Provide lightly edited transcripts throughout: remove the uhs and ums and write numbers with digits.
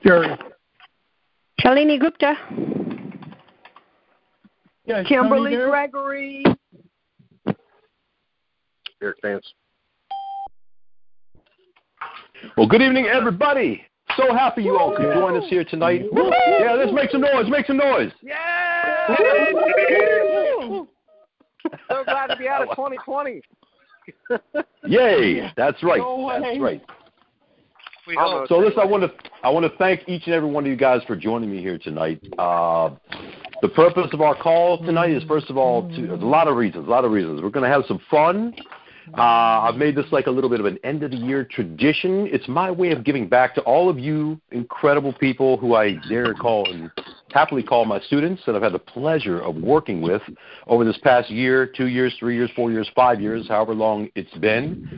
Jerry. Shalini Gupta. Yes, Kimberly Gregory. Eric Vance. Well, good evening, everybody. So happy you all could join us here tonight. Yeah, let's make some noise. Make some noise. Yeah! So glad to be out of 2020. Yay! That's right. That's right. So listen, I want to thank each and every one of you guys for joining me here tonight. The purpose of our call tonight is, first of all, there's a lot of reasons. We're going to have some fun. I've made this like a little bit of an end-of-the-year tradition. It's my way of giving back to all of you incredible people who I dare call and happily call my students that I've had the pleasure of working with over this past year, 2 years, 3 years, 4 years, 5 years, however long it's been.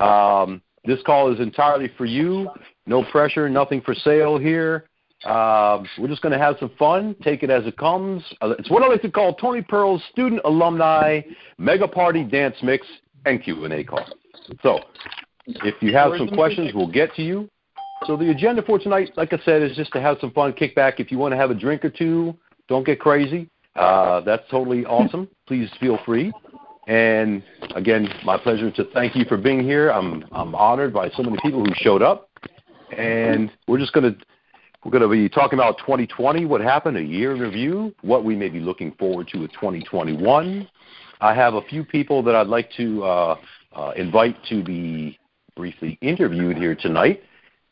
This call is entirely for you. No pressure, nothing for sale here. We're just going to have some fun, take it as it comes. It's what I like to call Tony Pearl's Student Alumni Mega Party Dance Mix and Q&A call. So if you have some questions, we'll get to you. So the agenda for tonight, like I said, is just to have some fun, kick back. If you want to have a drink or two, don't get crazy. That's totally awesome. Please feel free. And, again, my pleasure to thank you for being here. I'm honored by so many people who showed up. And we're going to be talking about 2020, what happened, a year in review, what we may be looking forward to with 2021. I have a few people that I'd like to invite to be briefly interviewed here tonight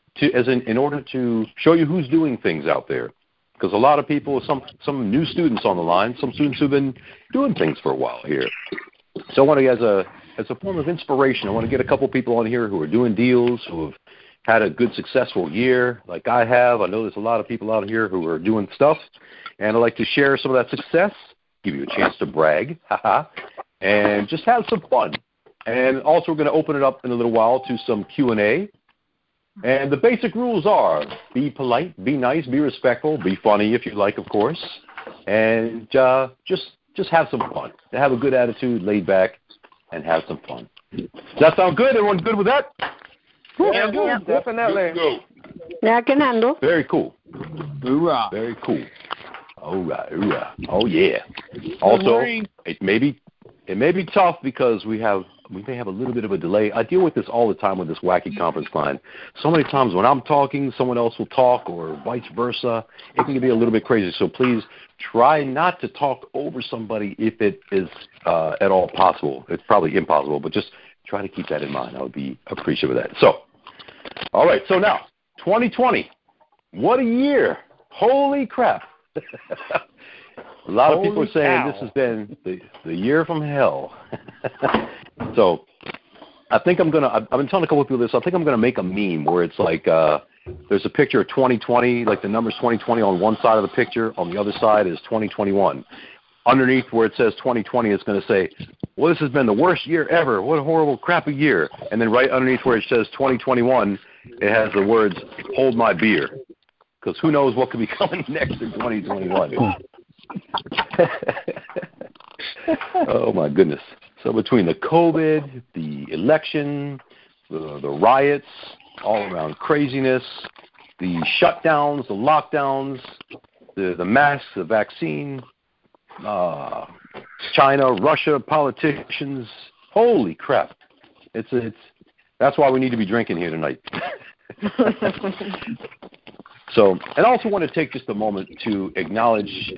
in order to show you who's doing things out there. Because a lot of people, some new students on the line, some students who've been doing things for a while here. So I want to, as a form of inspiration, I want to get a couple people on here who are doing deals, who have had a good, successful year like I have. I know there's a lot of people out here who are doing stuff, and I'd like to share some of that success, give you a chance to brag, and just have some fun. And also we're going to open it up in a little while to some Q&A. And the basic rules are be polite, be nice, be respectful, be funny if you like, of course, and just have some fun. Have a good attitude, laid back, and have some fun. Does that sound good? Everyone good with that? Yeah, definitely. Yeah, I can handle. Very cool. Hoorah. Very cool. All right, hoorah. Oh, yeah. Also, it may be tough because we may have a little bit of a delay. I deal with this all the time with this wacky conference line. So many times when I'm talking, someone else will talk, or vice versa. It can be a little bit crazy. So please try not to talk over somebody if it is at all possible. It's probably impossible, but just try to keep that in mind. I would be appreciative of that. So, all right. So now, 2020. What a year. Holy crap. A lot of people are saying this has been the year from hell. So I think I've been telling a couple of people this, I think I'm going to make a meme where it's like there's a picture of 2020, like the numbers 2020 on one side of the picture, on the other side is 2021. Underneath where it says 2020, it's going to say, well, this has been the worst year ever. What a horrible, crappy year. And then right underneath where it says 2021, it has the words, hold my beer. Because who knows what could be coming next in 2021. Oh, my goodness. So between the COVID, the election, the riots, all around craziness, the shutdowns, the lockdowns, the masks, the vaccine, China, Russia, politicians, holy crap. That's why we need to be drinking here tonight. So, and I also want to take just a moment to acknowledge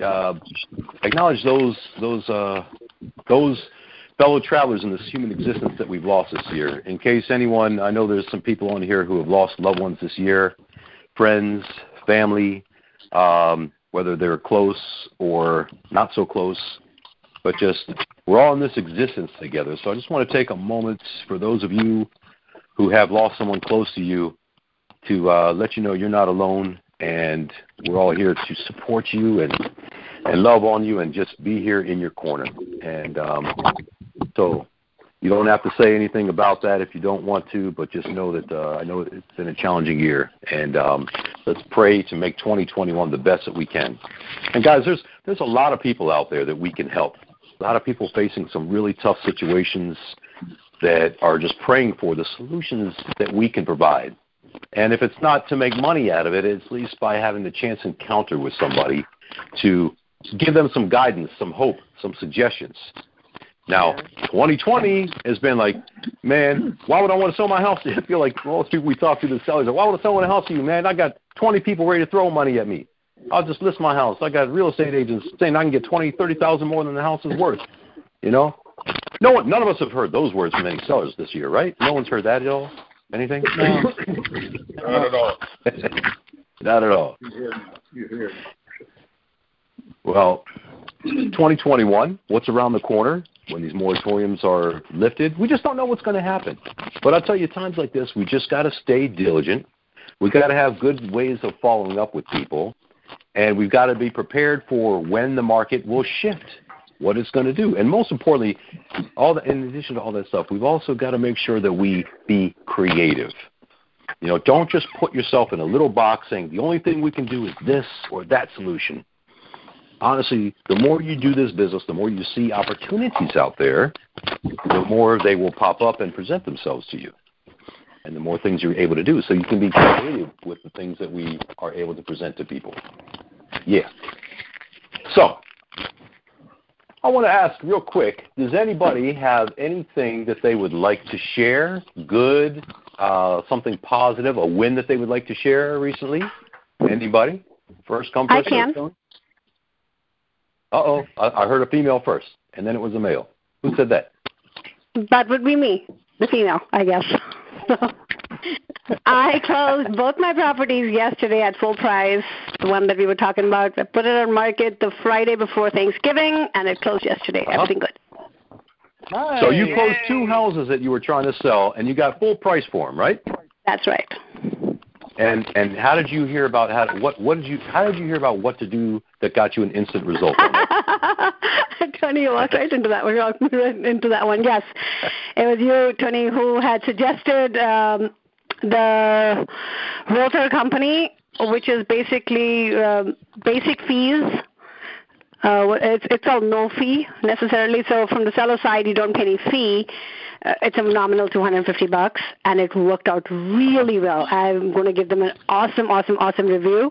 those fellow travelers in this human existence that we've lost this year. In case anyone, I know there's some people on here who have lost loved ones this year, friends, family, whether they're close or not so close, but just we're all in this existence together. So I just want to take a moment for those of you who have lost someone close to you to let you know you're not alone, and we're all here to support you and love on you and just be here in your corner. And so you don't have to say anything about that if you don't want to, but just know that I know it's been a challenging year, and let's pray to make 2021 the best that we can. And guys, there's a lot of people out there that we can help. A lot of people facing some really tough situations that are just praying for the solutions that we can provide. And if it's not to make money out of it, it's at least by having the chance encounter with somebody to give them some guidance, some hope, some suggestions. Now, 2020 has been like, man, why would I want to sell my house? I feel like most people we talk to, the sellers, why would I sell my house to you, man? I got 20 people ready to throw money at me. I'll just list my house. I got real estate agents saying I can get 20, 30,000 more than the house is worth. You know, none of us have heard those words from any sellers this year, right? No one's heard that at all. Anything? No. Not at all. Not at all. You hear. Well, 2021, what's around the corner when these moratoriums are lifted? We just don't know what's going to happen. But I'll tell you, times like this, we just got to stay diligent. We've got to have good ways of following up with people. And we've got to be prepared for when the market will shift, what it's going to do. And most importantly, in addition to all that stuff, we've also got to make sure that we be creative. You know, don't just put yourself in a little box saying the only thing we can do is this or that solution. Honestly, the more you do this business, the more you see opportunities out there, the more they will pop up and present themselves to you. And the more things you're able to do. So you can be creative with the things that we are able to present to people. Yeah. So, I want to ask real quick, does anybody have anything that they would like to share? Good, something positive, a win that they would like to share recently? Anybody? First come, first I can. serve. Uh-oh, I heard a female first, and then it was a male. Who said that? That would be me, the female, I guess. I closed both my properties yesterday at full price, the one that we were talking about. I put it on market the Friday before Thanksgiving, and it closed yesterday. Everything good. Nice. So you closed 2 houses that you were trying to sell, and you got full price for them, right? That's right. And how did you hear about how did you hear about what to do that got you an instant result on that? Tony, you walked right into that one. Yes, it was you, Tony, who had suggested the Realtor company, which is basically basic fees. It's all no fee necessarily. So from the seller side, you don't pay any fee. It's a nominal $250, and it worked out really well. I'm going to give them an awesome review.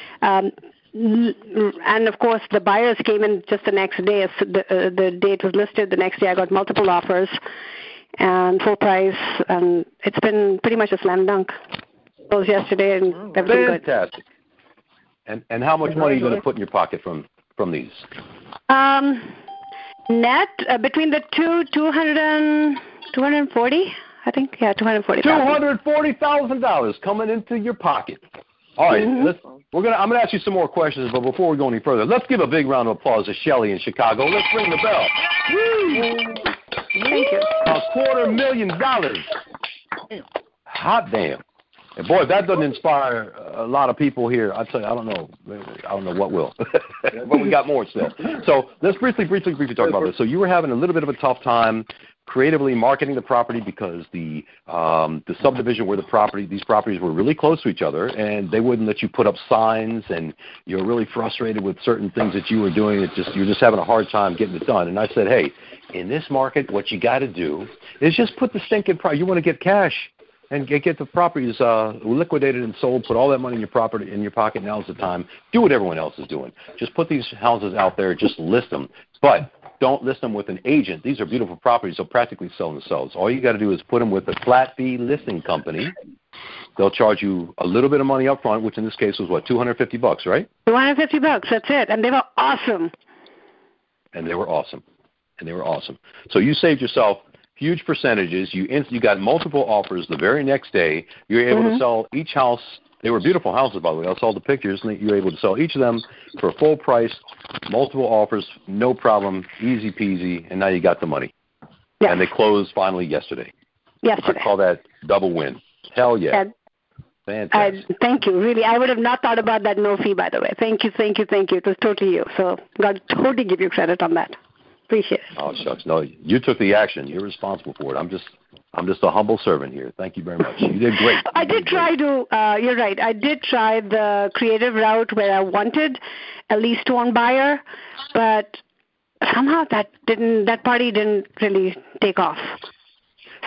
And of course, the buyers came in just the next day. The date was listed. The next day, I got multiple offers and full price, and it's been pretty much a slam dunk. It was yesterday, and everything good. Fantastic. And how much money are you going to put in your pocket from these? Net between the two, 240, I think. Yeah, $240,000. $240,000 coming into your pocket. All right, I'm going to ask you some more questions, but before we go any further, let's give a big round of applause to Shelly in Chicago. Let's ring the bell. Woo! Thank you. $250,000. Hot damn. And boy, if that doesn't inspire a lot of people here, I tell you, I don't know what will. But we got more still. So let's briefly talk about this. So you were having a little bit of a tough time creatively marketing the property because the subdivision where these properties were really close to each other, and they wouldn't let you put up signs, and you were really frustrated with certain things that you were doing. You're just having a hard time getting it done. And I said, hey, in this market, what you got to do is just put the stinking price. You want to get cash and get the properties liquidated and sold. Put all that money in your pocket. Now's the time. Do what everyone else is doing. Just put these houses out there. Just list them, but don't list them with an agent. These are beautiful properties. They'll practically sell themselves. All you got to do is put them with a flat fee listing company. They'll charge you a little bit of money up front, which in this case was what, $250, right? $250. That's it, and they were awesome. So you saved yourself huge percentages. You got multiple offers the very next day. You were able to sell each house. They were beautiful houses, by the way. I saw the pictures, and you were able to sell each of them for full price, multiple offers, no problem, easy peasy, and now you got the money. Yes. And they closed finally yesterday. I call that double win. Hell yeah. Fantastic. Thank you. Really, I would have not thought about that no fee, by the way. Thank you. It was totally you. So God totally give you credit on that. Appreciate it. Oh, shucks. No, you took the action. You're responsible for it. I'm just a humble servant here. Thank you very much. You did great. You're right. I did try the creative route where I wanted at least one buyer, but somehow that party didn't really take off.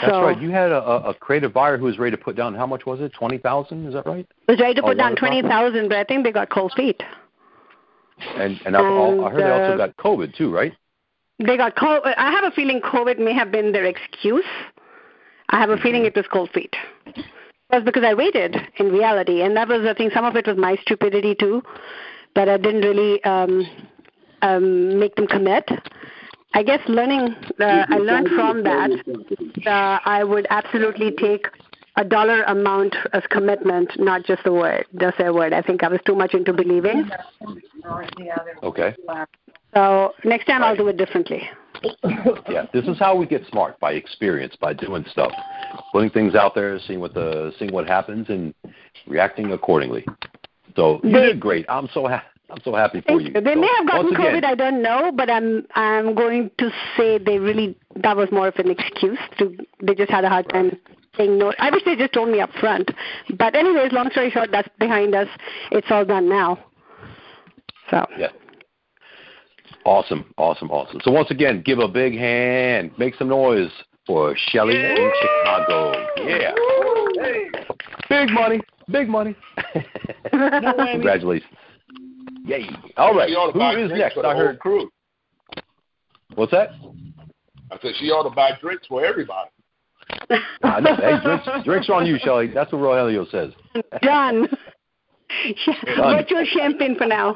That's right. You had a creative buyer who was ready to put down, how much was it? 20,000? Is that right? Was ready to put down 20,000, but I think they got cold feet. And I heard they also got COVID too, right? They got COVID. I have a feeling COVID may have been their excuse. I have a feeling it was cold feet. It was because I waited in reality, and that was, I think, some of it was my stupidity too, but I didn't really make them commit. I guess I learned from that I would absolutely take a dollar amount as commitment, not just a word. I think I was too much into believing. Okay. So next time I'll do it differently. Yeah, this is how we get smart, by experience, by doing stuff, putting things out there, seeing what happens, and reacting accordingly. So you did great. I'm so happy for you. They may have gotten COVID, I don't know, but I'm going to say that was more of an excuse. They just had a hard time saying no. I wish they just told me up front. But anyways, long story short, that's behind us. It's all done now. So. Yeah. Awesome. So once again, give a big hand, make some noise for Shelly in Chicago. Yeah. Hey. Big money. No way. Congratulations. Yay. All right. Who is next? I heard crew. What's that? I said she ought to buy drinks for everybody. Hey, drinks are on you, Shelly. That's what Rogelio says. Done. Virtual champagne for now.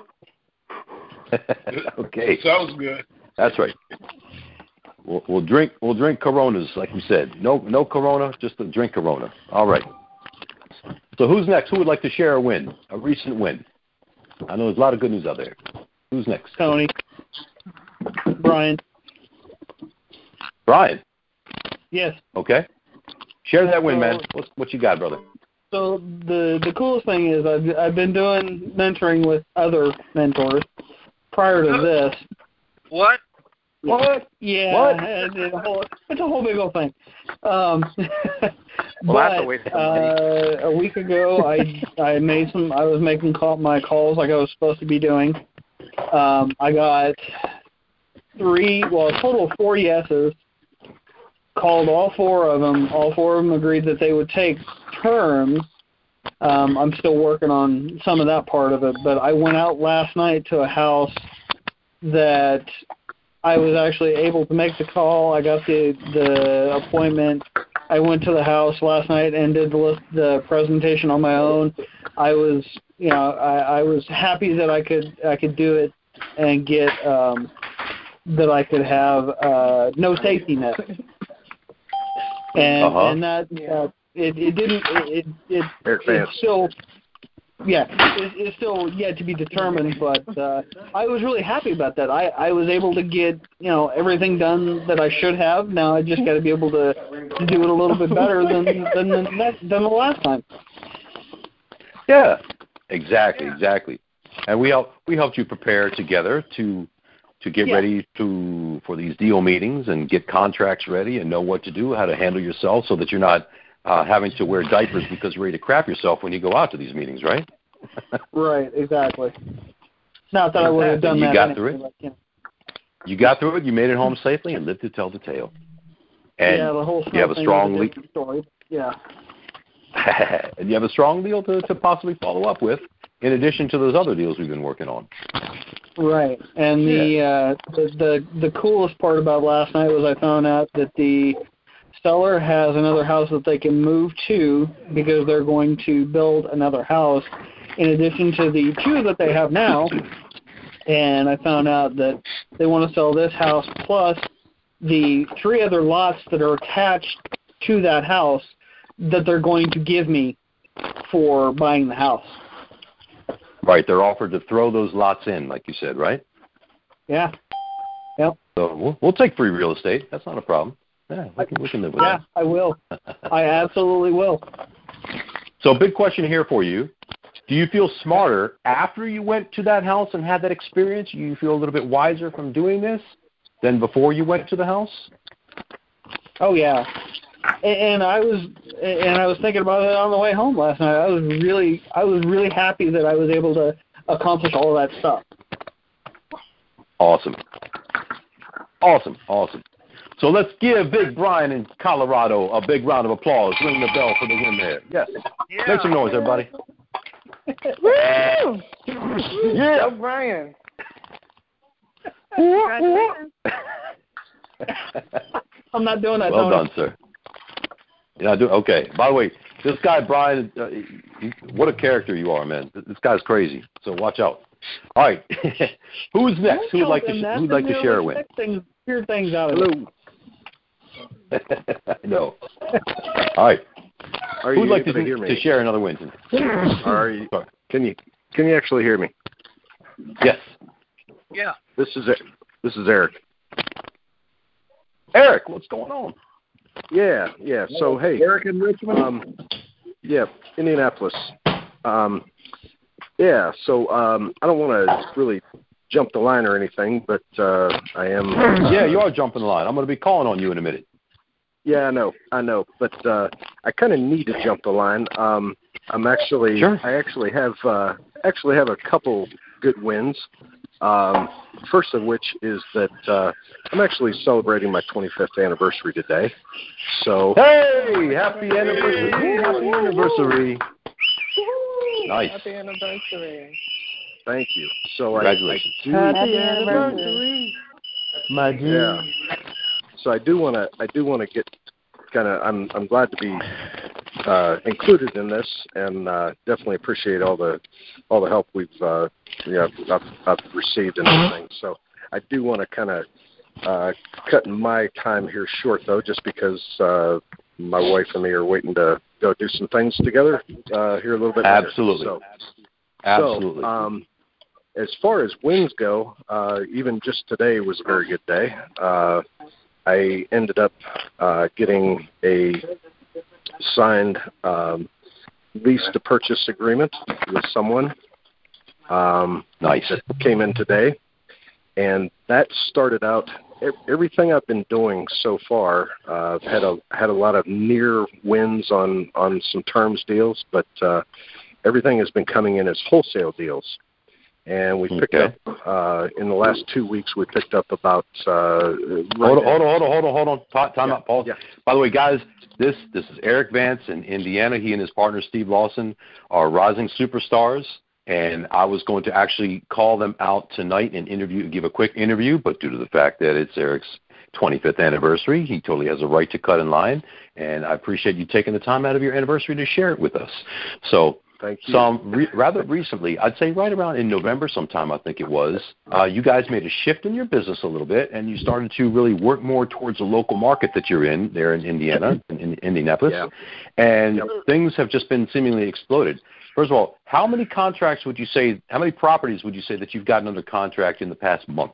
Okay. Sounds good. That's right. We'll drink Coronas, like we said. No Corona, just a drink Corona. All right. So who's next? Who would like to share a win, a recent win? I know there's a lot of good news out there. Who's next? Tony. Brian. Brian. Yes. Okay. Share that win, man. What you got, brother? So the coolest thing is I've been doing mentoring with other mentors prior to this. What? Yeah. What? It's a whole big old thing. A week ago, I was making my calls like I was supposed to be doing. I got a total of 4 yeses. Called all 4 of them. All 4 of them agreed that they would take terms. I'm still working on some of that part of it, but I went out last night to a house that I was actually able to make the call. I got the appointment. I went to the house last night and did the presentation on my own. I was happy that I could do it and get that I could have no safety net. And that it's still yet to be determined, but I was really happy about that. I was able to get everything done that I should have. Now I just got to be able to do it a little bit better than the last time. Yeah, exactly. And we helped you prepare together to get ready for these deal meetings and get contracts ready and know what to do, how to handle yourself, so that you're not having to wear diapers because you're ready to crap yourself when you go out to these meetings, right? Right, exactly. Not that I would have done that. You got through it. You got through it. You made it home safely and lived to tell the tale. And the whole you have a strong story. Yeah. And you have a strong deal to possibly follow up with, in addition to those other deals we've been working on. Right, and the coolest part about last night was I found out that the seller has another house that they can move to because they're going to build another house in addition to the 2 that they have now. And I found out that they want to sell this house plus the 3 other lots that are attached to that house that they're going to give me for buying the house. Right, they're offered to throw those lots in, like you said, right? Yeah. Yep. So we'll take free real estate. That's not a problem. Yeah, we can live with that. Yeah, I will. I absolutely will. So big question here for you. Do you feel smarter after you went to that house and had that experience? You feel a little bit wiser from doing this than before you went to the house? Oh, yeah. And I was thinking about it on the way home last night. I was really happy that I was able to accomplish all of that stuff. Awesome. So let's give Big Brian in Colorado a big round of applause. Ring the bell for the win there. Yes. Yeah. Make some noise, everybody. Woo! Yeah. Go Brian. I'm not doing that. Well done, sir. Yeah, I do. Okay. By the way, this guy Brian, what a character you are, man. This guy's crazy. So watch out. All right. Who's next? Who'd like to share a win? Hear things out of Hello. I know. All right. Who'd like to share another win? Are you? Can you actually hear me? Yes. Yeah. This is Eric. Eric, what's going on? Yeah. So hey, Eric in Richmond. Yeah, Indianapolis. Yeah. So I don't want to really jump the line or anything, but I am. Yeah, you are jumping the line. I'm going to be calling on you in a minute. Yeah, I know, but I kind of need to jump the line. I'm actually, sure. I actually have a couple good wins. First of which is that I'm actually celebrating my 25th anniversary today. So hey, happy anniversary! Happy anniversary! Nice. Happy anniversary. Thank you. So congratulations. Happy anniversary, my dear. Yeah. So I do want to get kind of. I'm glad to be included in this, and definitely appreciate all the help we've I've received and everything. So I do want to kind of cut my time here short, though, just because my wife and me are waiting to go do some things together here a little bit later. Absolutely. Absolutely. So, as far as wins go, even just today was a very good day. I ended up getting a signed lease to purchase agreement with someone. Nice. That came in today, and that started out. Everything I've been doing so far, I've had a lot of near wins on some terms deals, but everything has been coming in as wholesale deals. And we picked up in the last 2 weeks. We picked up about. Hold on. Time out, Paul. Yeah. By the way, guys, this is Eric Vance in Indiana. He and his partner Steve Lawson are rising superstars, and I was going to actually call them out tonight and give a quick interview, but due to the fact that it's Eric's 25th anniversary, he totally has a right to cut in line, and I appreciate you taking the time out of your anniversary to share it with us. So. Thank you. Rather recently, I'd say right around in November sometime, I think it was, you guys made a shift in your business a little bit, and you started to really work more towards the local market that you're in there in Indiana, in Indianapolis, and things have just been seemingly exploded. First of all, how many properties would you say that you've gotten under contract in the past month?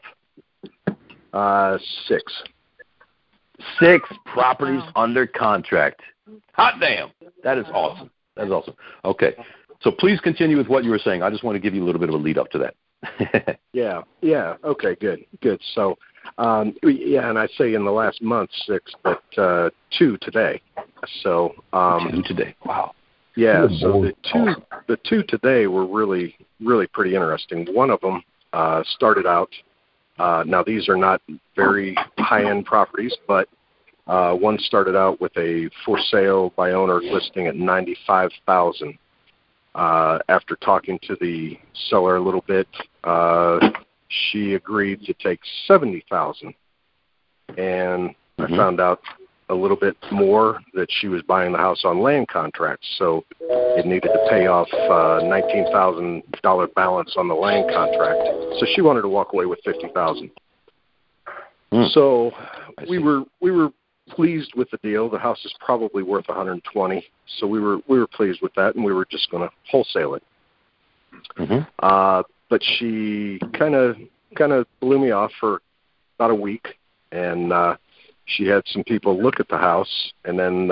6. 6 properties under contract. Hot damn. That is awesome. That is awesome. Okay. So please continue with what you were saying. I just want to give you a little bit of a lead up to that. Yeah. Okay, good. So, and I say in the last month 6, but 2 today. So 2 today. Wow. Yeah. So the two today were really, really pretty interesting. One of them started out. Now these are not very high-end properties, but one started out with a for sale by owner listing at $95,000. After talking to the seller a little bit, she agreed to take $70,000, and I found out a little bit more that she was buying the house on land contracts, so it needed to pay off $19,000 balance on the land contract. So she wanted to walk away with $50,000. So we were pleased with the deal. The house is probably worth $120,000, so we were pleased with that, and we were just going to wholesale it. But she kind of blew me off for about a week, and she had some people look at the house, and then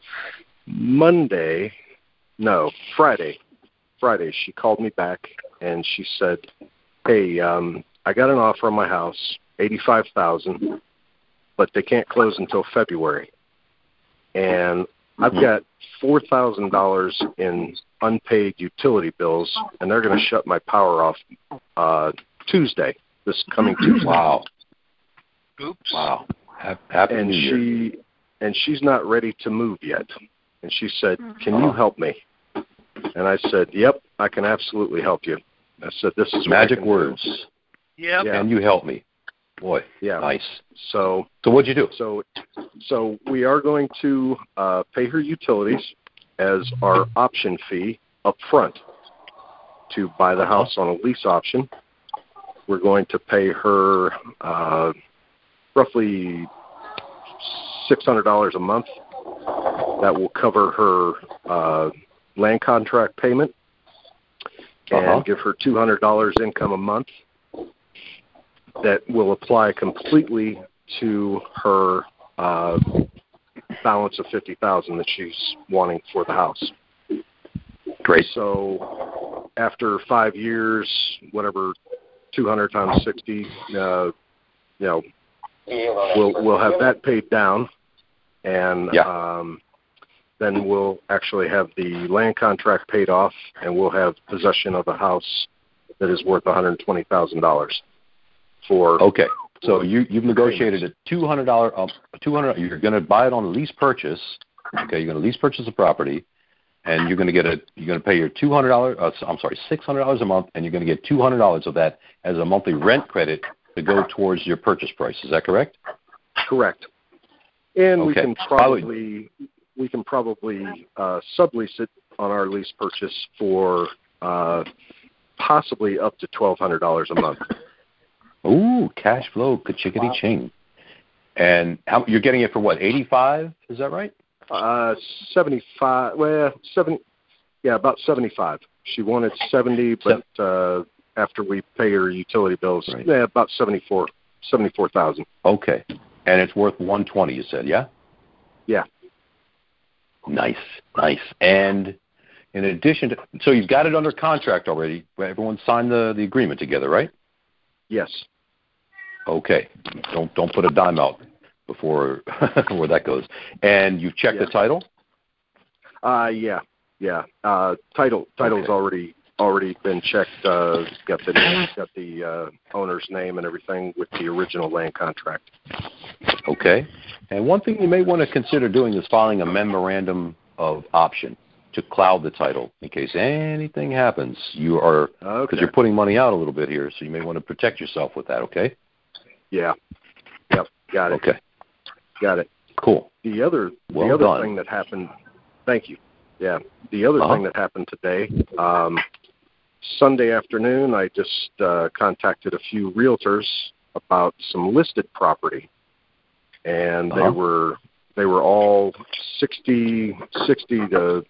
Friday, she called me back, and she said, "Hey, I got an offer on my house, $85,000, but they can't close until February. And I've got $4,000 in unpaid utility bills, and they're going to shut my power off Tuesday, this coming Tuesday." Wow. Oops. Wow. Happy New Year. And she's not ready to move yet. And she said, "Can you help me?" And I said, "Yep, I can absolutely help you." I said, "This is magic words." Yep. Yeah. Can you help me? Boy, yeah, nice. So what'd you do? So we are going to pay her utilities as our option fee up front to buy the house on a lease option. We're going to pay her roughly $600 a month. That will cover her land contract payment and give her $200 income a month. That will apply completely to her balance of $50,000 that she's wanting for the house. Great. So after 5 years, whatever, 200 times 60, we'll have that paid down, and then we'll actually have the land contract paid off, and we'll have possession of a house that is worth $120,000. Okay, so you've negotiated a $200. You're going to buy it on a lease purchase. Okay, you're going to lease purchase a property, and you're going to pay your $600 a month, and you're going to get $200 of that as a monthly rent credit to go towards your purchase price. Is that correct? Correct. And we can probably sublease it on our lease purchase for possibly up to $1,200 a month. Ooh, cash flow, ka-chickity ching. And you're getting it for what, 85? Is that right? 75. Well, 70. Yeah, about 75. She wanted 70, but after we pay her utility bills, about 74,000. Okay, and it's worth 120. You said, yeah? Yeah. Nice. And in addition to, so you've got it under contract already. Everyone signed the agreement together, right? Yes. Okay. Don't put a dime out before where that goes. And you've checked the title? Yeah. Title's already been checked. Got the owner's name and everything with the original land contract. Okay. And one thing you may want to consider doing is filing a memorandum of option to cloud the title in case anything happens. Because you're putting money out a little bit here, so you may want to protect yourself with that. Okay. Yeah. Yep. Got it. Okay. Got it. Cool. The other thing that happened. Thank you. Yeah. The other thing that happened today, Sunday afternoon, I just contacted a few realtors about some listed property, and they were all 60 to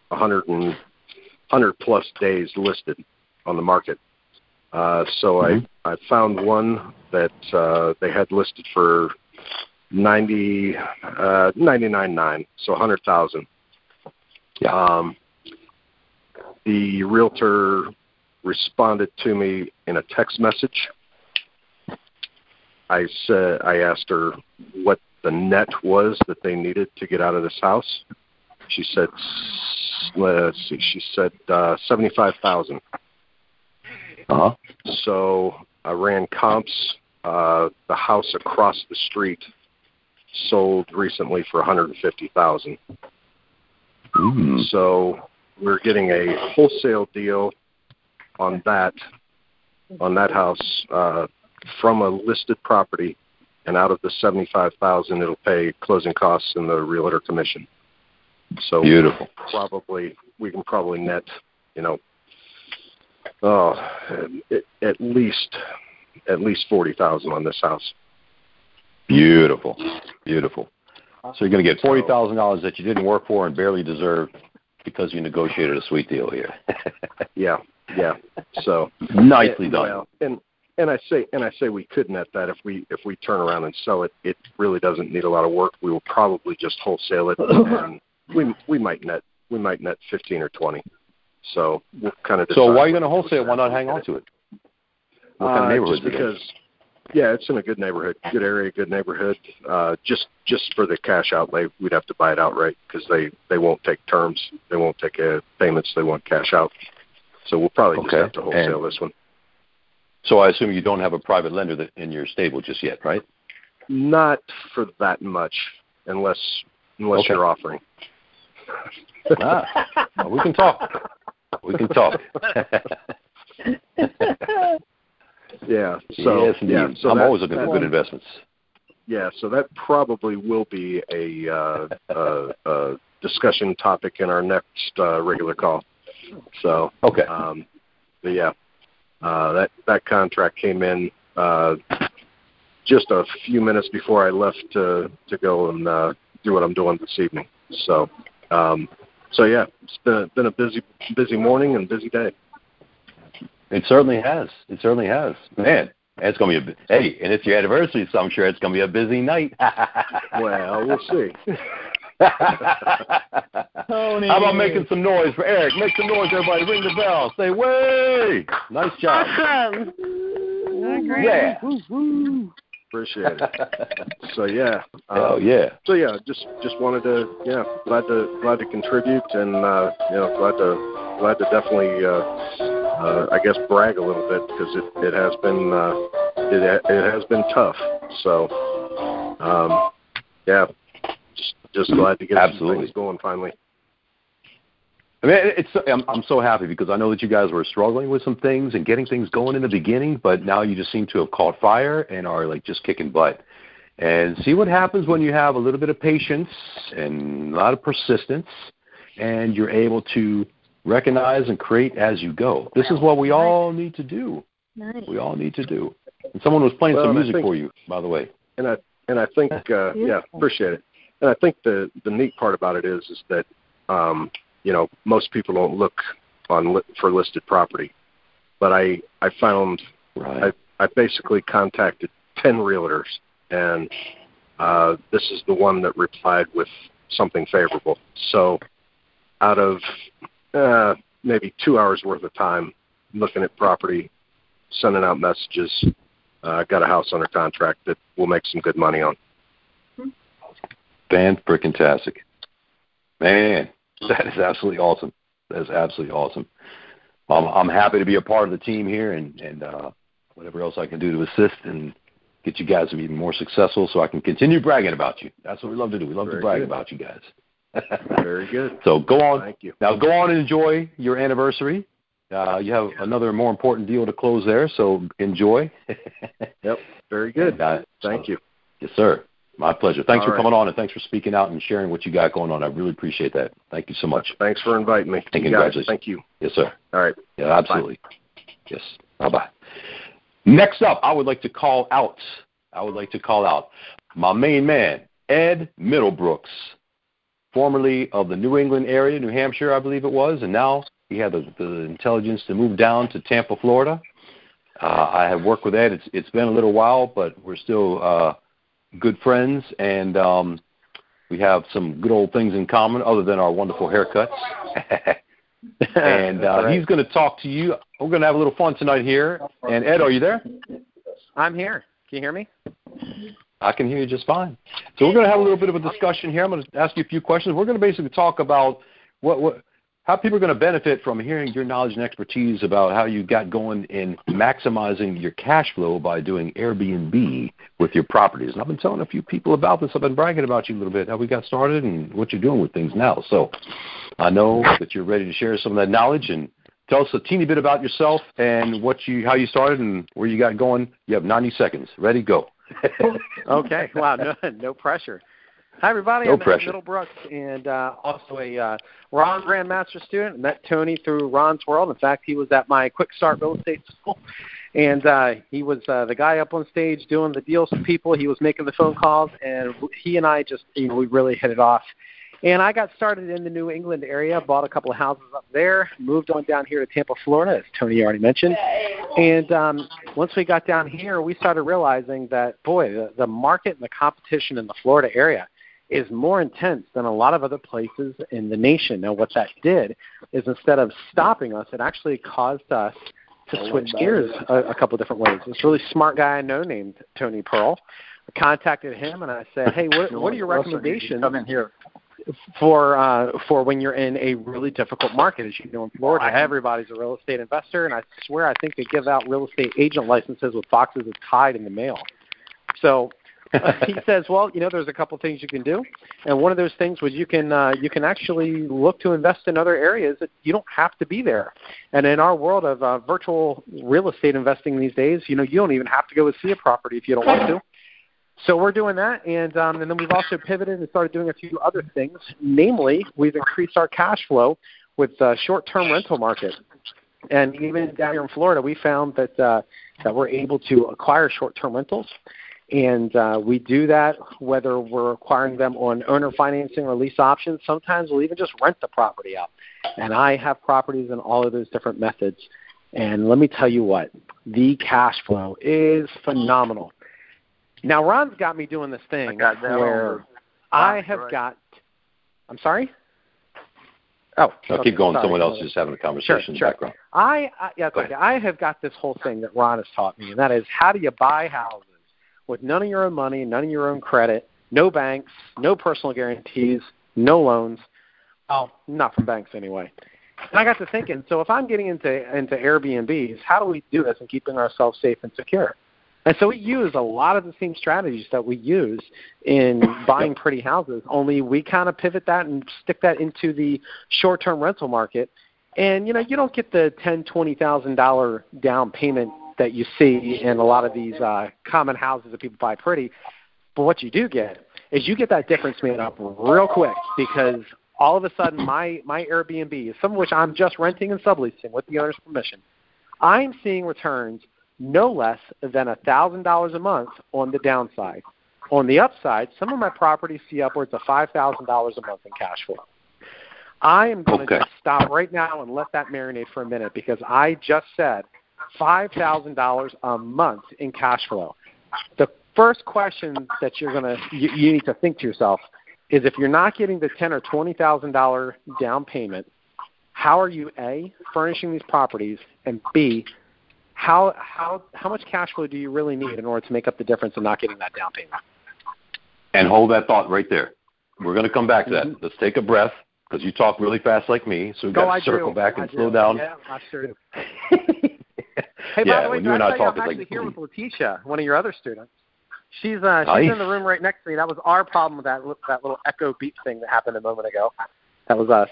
100 plus days listed on the market. So I found one that they had listed for $99,900, so $100,000. Yeah. The realtor responded to me in a text message. I asked her what the net was that they needed to get out of this house. She said, $75,000. So I ran comps. The house across the street sold recently for $150,000. So we're getting a wholesale deal on that house from a listed property, and out of the $75,000, it'll pay closing costs and the realtor commission. So beautiful. We can probably net, at least $40,000 on this house. Beautiful. So you're going to get $40,000 that you didn't work for and barely deserved because you negotiated a sweet deal here. Yeah. So nicely done. Well, and I say we could net that if we turn around and sell it. It really doesn't need a lot of work. We will probably just wholesale it, and we might net 15 or 20. So we'll kind of decide. So why are you going to wholesale? Why not hang on to it? What kind of neighborhood is it? Because it's in a good neighborhood, good area, good neighborhood. Just for the cash outlay, we'd have to buy it outright because they won't take terms, they won't take payments, they want cash out. So we'll probably just have to wholesale this one. So I assume you don't have a private lender in your stable just yet, right? Not for that much, unless Okay. you're offering. We can talk. We can talk. Yeah. So yes, indeed. yeah. So I'm always looking for good investments. Yeah. So that probably will be a discussion topic in our next regular call. So okay. But yeah, that contract came in just a few minutes before I left to go and do what I'm doing this evening. So yeah, it's been a busy morning and busy day. It certainly has. It certainly has. Man, it's going to be hey, and it's your anniversary, so I'm sure it's going to be a busy night. Well, we'll see. Tony. How about making some noise for Eric? Make some noise, everybody. Ring the bell. Say, way! Nice job. Awesome. Great. Yeah. Appreciate it. So yeah. Yeah. So yeah, just wanted to glad to contribute and glad to definitely I guess brag a little bit because it has been it has been tough. So yeah, just glad to get some things going finally. I mean, I'm so happy because I know that you guys were struggling with some things and getting things going in the beginning, but now you just seem to have caught fire and are like just kicking butt. And see what happens when you have a little bit of patience and a lot of persistence, and you're able to recognize and create as you go. This is what we all need to do. Nice. We all need to do. And someone was playing some music for you, by the way. And I think yeah, appreciate it. And I think the neat part about it is that most people don't look for listed property, but I found I basically contacted 10 realtors, and this is the one that replied with something favorable. So out of maybe 2 hours worth of time looking at property, sending out messages, got a house under contract that we'll make some good money on. Fan-frickin-tastic. Man, that is absolutely awesome. That is absolutely awesome. I'm happy to be a part of the team here and whatever else I can do to assist and get you guys to be even more successful so I can continue bragging about you. That's what we love to do. We love to brag about you guys. Very good. So go on. Thank you. Now go on and enjoy your anniversary. You have another more important deal to close there, so enjoy. Yep. Very good. Thank you. Yes, sir. My pleasure. Thanks All for coming on, and thanks for speaking out and sharing what you got going on. I really appreciate that. Thank you so much. Thanks for inviting me. And congratulations. Thank you. Yes, sir. All right. Yeah, absolutely. Bye. Yes. Bye-bye. Next up, I would like to call out my main man, Ed Middlebrooks, formerly of the New England area, New Hampshire, I believe it was, and now he had the intelligence to move down to Tampa, Florida. I have worked with Ed. It's been a little while, but we're still good friends, and we have some good old things in common other than our wonderful haircuts. And he's going to talk to you. We're going to have a little fun tonight here. And, Ed, are you there? I'm here. Can you hear me? I can hear you just fine. So we're going to have a little bit of a discussion here. I'm going to ask you a few questions. We're going to basically talk about how people are going to benefit from hearing your knowledge and expertise about how you got going in maximizing your cash flow by doing Airbnb with your properties. And I've been telling a few people about this. I've been bragging about you a little bit, how we got started and what you're doing with things now. So I know that you're ready to share some of that knowledge and tell us a teeny bit about yourself and how you started and where you got going. You have 90 seconds. Ready, go. Okay. Wow. No pressure. Hi, everybody. I'm Ed Middlebrooks and also a Ron Grandmaster student. I met Tony through Ron's World. In fact, he was at my Quick Start Real Estate School. And he was the guy up on stage doing the deals with people. He was making the phone calls. And he and I just, we really hit it off. And I got started in the New England area, bought a couple of houses up there, moved on down here to Tampa, Florida, as Tony already mentioned. And once we got down here, we started realizing that, boy, the market and the competition in the Florida area is more intense than a lot of other places in the nation. Now, what that did is instead of stopping us, it actually caused us to switch gears a couple of different ways. This really smart guy I know named Tony Pearl. I contacted him, and I said, hey, what are your recommendations for when you're in a really difficult market? As you know, in Florida, everybody's a real estate investor, and I swear I think they give out real estate agent licenses with boxes of Tide in the mail. So He says, well, there's a couple things you can do, and one of those things was you can actually look to invest in other areas that you don't have to be there. And in our world of virtual real estate investing these days, you don't even have to go and see a property if you don't want to. So we're doing that, and then we've also pivoted and started doing a few other things. Namely, we've increased our cash flow with the short-term rental market. And even down here in Florida, we found that we're able to acquire short-term rentals. And we do that whether we're acquiring them on owner financing or lease options. Sometimes we'll even just rent the property out. And I have properties in all of those different methods. And let me tell you what, the cash flow is phenomenal. Now, Ron's got me doing this thing where I have got – I'm sorry? Oh, okay, keep going. Sorry. Someone else is having a conversation in the background. Okay. I have got this whole thing that Ron has taught me, and that is how do you buy houses with none of your own money, none of your own credit, no banks, no personal guarantees, no loans. Oh, not from banks anyway. And I got to thinking, so if I'm getting into Airbnbs, how do we do this and keeping ourselves safe and secure? And so we use a lot of the same strategies that we use in buying pretty houses, only we kind of pivot that and stick that into the short-term rental market. And, you don't get the $10,000, $20,000 down payment that you see in a lot of these common houses that people buy pretty. But what you do get is you get that difference made up real quick, because all of a sudden my Airbnb, some of which I'm just renting and subleasing with the owner's permission, I'm seeing returns no less than $1,000 a month on the downside. On the upside, some of my properties see upwards of $5,000 a month in cash flow. I am going to just stop right now and let that marinate for a minute, because I just said $5,000 a month in cash flow. The first question that you need to think to yourself is, if you're not getting the $10,000 or $20,000 down payment, how are you, A, furnishing these properties, and B, how much cash flow do you really need in order to make up the difference of not getting that down payment? And hold that thought right there. We're going to come back to that. Let's take a breath, because you talk really fast like me, so we've got to circle back and slow down. Yeah, I sure do. Hey, by the way, I'm actually here with Letitia, one of your other students. She's in the room right next to me. That was our problem with that little echo beep thing that happened a moment ago. That was us.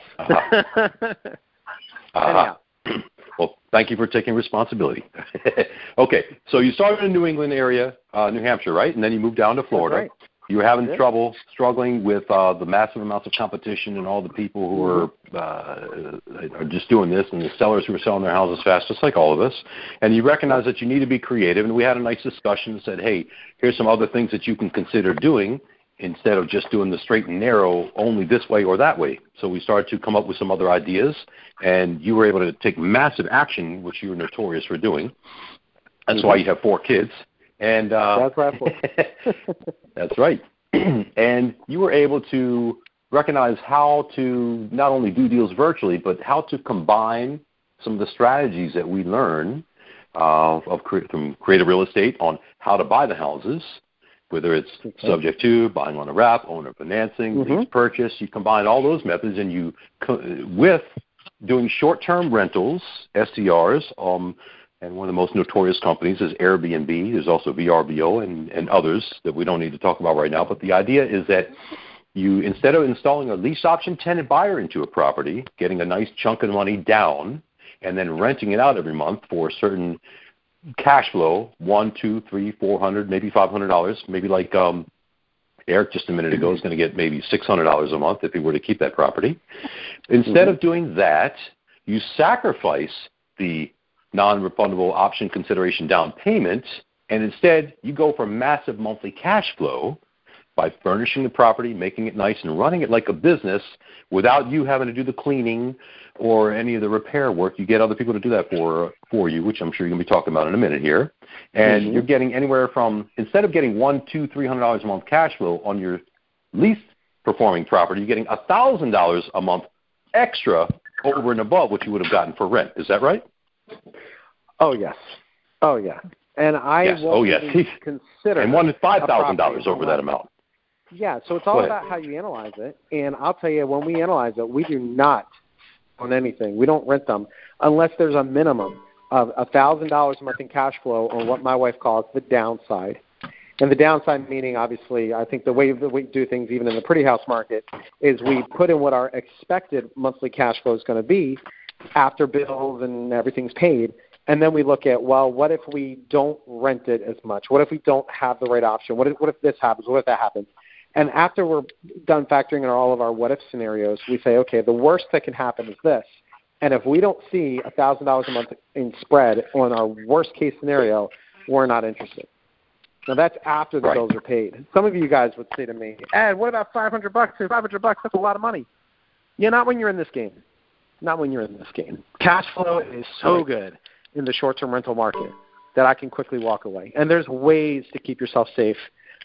Anyhow. Well, thank you for taking responsibility. Okay, so you started in the New England area, New Hampshire, right? And then you moved down to Florida. Right. You were having struggling with the massive amounts of competition and all the people who are just doing this, and the sellers who are selling their houses fast, just like all of us. And you recognize that you need to be creative. And we had a nice discussion and said, hey, here's some other things that you can consider doing instead of just doing the straight and narrow only this way or that way. So we started to come up with some other ideas, and you were able to take massive action, which you were notorious for doing. That's why you have 4 kids. And that's right. That's right. And you were able to recognize how to not only do deals virtually, but how to combine some of the strategies that we learn from creative real estate on how to buy the houses, whether it's subject to, buying on a wrap, owner financing, lease purchase. You combine all those methods, and you with doing short-term rentals, STRs, and one of the most notorious companies is Airbnb. There's also VRBO and others that we don't need to talk about right now. But the idea is that you, instead of installing a lease option tenant buyer into a property, getting a nice chunk of money down, and then renting it out every month for a certain cash flow, $100, $200, $300, $400, maybe $500, maybe like Eric just a minute ago is going to get maybe $600 a month if he were to keep that property. Instead of doing that, you sacrifice the non-refundable option consideration down payment, and instead you go for massive monthly cash flow by furnishing the property, making it nice, and running it like a business without you having to do the cleaning or any of the repair work. You get other people to do that for you, which I'm sure you're going to be talking about in a minute here. And you're getting anywhere from, instead of getting $100, $200, $300 a month cash flow on your lease performing property, you're getting $1,000 a month extra over and above what you would have gotten for rent. Is that right? Oh, yes. Oh, yeah. And I consider and one is $5,000 over that amount. Yeah, so it's all about how you analyze it. And I'll tell you, when we analyze it, we do not own anything. We don't rent them unless there's a minimum of $1,000 a month in cash flow on what my wife calls the downside. And the downside meaning, obviously, I think the way that we do things even in the pretty house market is we put in what our expected monthly cash flow is going to be after bills and everything's paid. And then we look at, well, what if we don't rent it as much? What if we don't have the right option? What if this happens? What if that happens? And after we're done factoring in all of our what-if scenarios, we say, okay, the worst that can happen is this. And if we don't see $1,000 a month in spread on our worst-case scenario, we're not interested. Now, that's after the bills are paid. Some of you guys would say to me, Ed, what about $500? $500, that's a lot of money. Yeah, not when you're in this game. Not when you're in this game. Cash flow is so good in the short-term rental market that I can quickly walk away. And there's ways to keep yourself safe.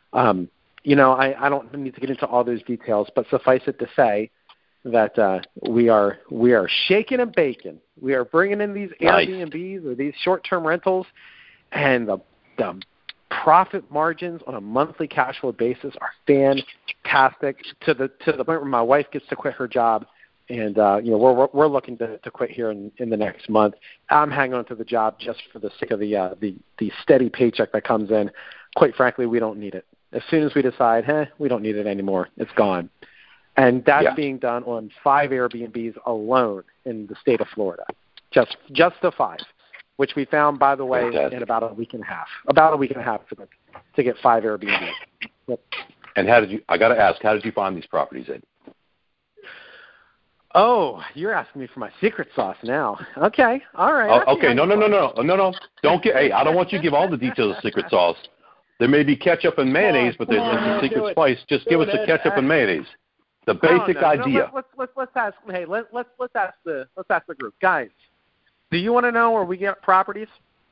I don't need to get into all those details, but suffice it to say that we are shaking and baking. We are bringing in these Airbnbs or these short-term rentals, and the profit margins on a monthly cash flow basis are fantastic to the point where my wife gets to quit her job. And we're looking to quit here in the next month. I'm hanging on to the job just for the sake of the steady paycheck that comes in. Quite frankly, we don't need it. As soon as we decide, we don't need it anymore, it's gone. And that's being done on 5 Airbnbs alone in the state of Florida, just the 5, which we found, by the way, in about a week and a half. About a week and a half to get 5 Airbnbs. Yep. And I got to ask, how did you find these properties, Ed? Oh, you're asking me for my secret sauce now. Okay, all right. Okay, no. Don't get. Hey, I don't want you to give all the details of secret sauce. There may be ketchup and mayonnaise, but there's some secret spice. Just give us the ketchup and mayonnaise. The basic idea. Let's ask. Hey, let's ask the group, guys. Do you want to know where we get properties?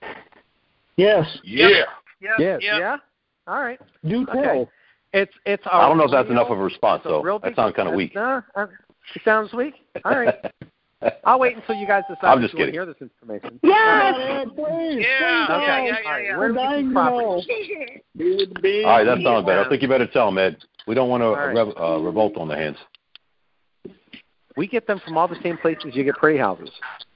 Yes. Yeah. Yeah. All right. Do tell. Okay. It's. I don't know if that's enough of a response, though. That sounds kind of weak. It sounds weak? All right. I'll wait until you guys decide if you want to hear this information. Yes! Please. Okay. All right. Where do we get property? All right, that sounds better. I think you better tell them, Ed. We don't want to revolt on the hands. We get them from all the same places you get pretty houses.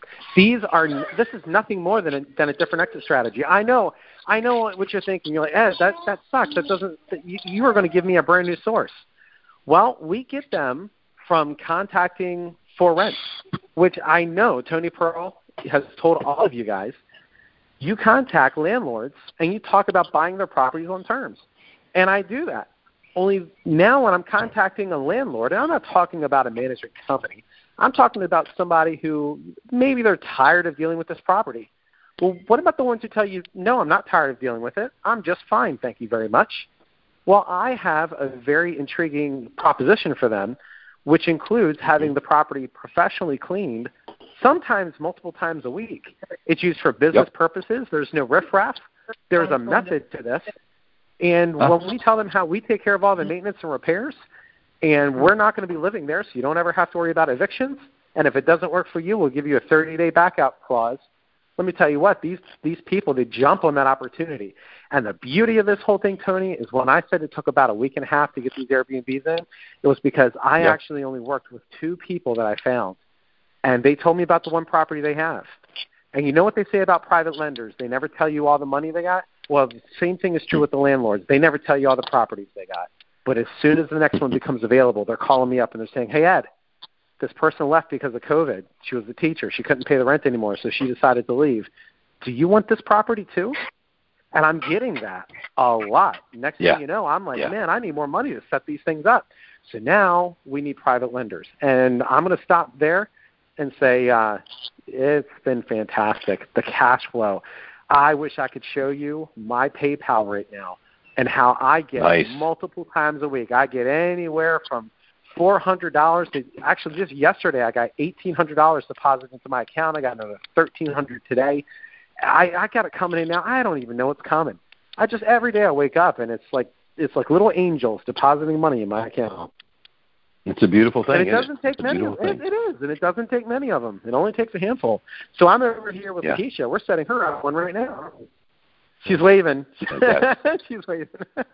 This is nothing more than a different exit strategy. I know what you're thinking. You're like, Ed, that sucks. You are going to give me a brand new source. Well, we get them from contacting for rent, which I know Tony Pearl has told all of you guys. You contact landlords and you talk about buying their properties on terms. And I do that. Only now when I'm contacting a landlord, and I'm not talking about a management company, I'm talking about somebody who maybe they're tired of dealing with this property. Well, what about the ones who tell you, no, I'm not tired of dealing with it. I'm just fine, thank you very much. Well, I have a very intriguing proposition for them, which includes having the property professionally cleaned, sometimes multiple times a week. It's used for business purposes. There's no riffraff. There's a method to this. And when we tell them how we take care of all the maintenance and repairs, and we're not going to be living there, so you don't ever have to worry about evictions, and if it doesn't work for you, we'll give you a 30-day backout clause. Let me tell you what, these people, they jump on that opportunity. And the beauty of this whole thing, Tony, is when I said it took about a week and a half to get these Airbnbs in, it was because I actually only worked with 2 people that I found. And they told me about the one property they have. And you know what they say about private lenders? They never tell you all the money they got. Well, the same thing is true with the landlords. They never tell you all the properties they got. But as soon as the next one becomes available, they're calling me up and they're saying, hey, Ed, this person left because of COVID. She was a teacher. She couldn't pay the rent anymore, so she decided to leave. Do you want this property too? And I'm getting that a lot. Next thing you know, I'm like, man, I need more money to set these things up. So now we need private lenders. And I'm going to stop there and say it's been fantastic. The cash flow. I wish I could show you my PayPal right now and how I get multiple times a week. I get anywhere from $400 to actually just yesterday I got $1,800 deposited into my account. I got another $1,300 today. I got it coming in now. I don't even know what's coming. I just every day I wake up and it's like little angels depositing money in my account. It's a beautiful thing. And it doesn't take many. It is, and it doesn't take many of them. It only takes a handful. So I'm over here with Keisha. We're setting her up one right now. She's waving. She's waving.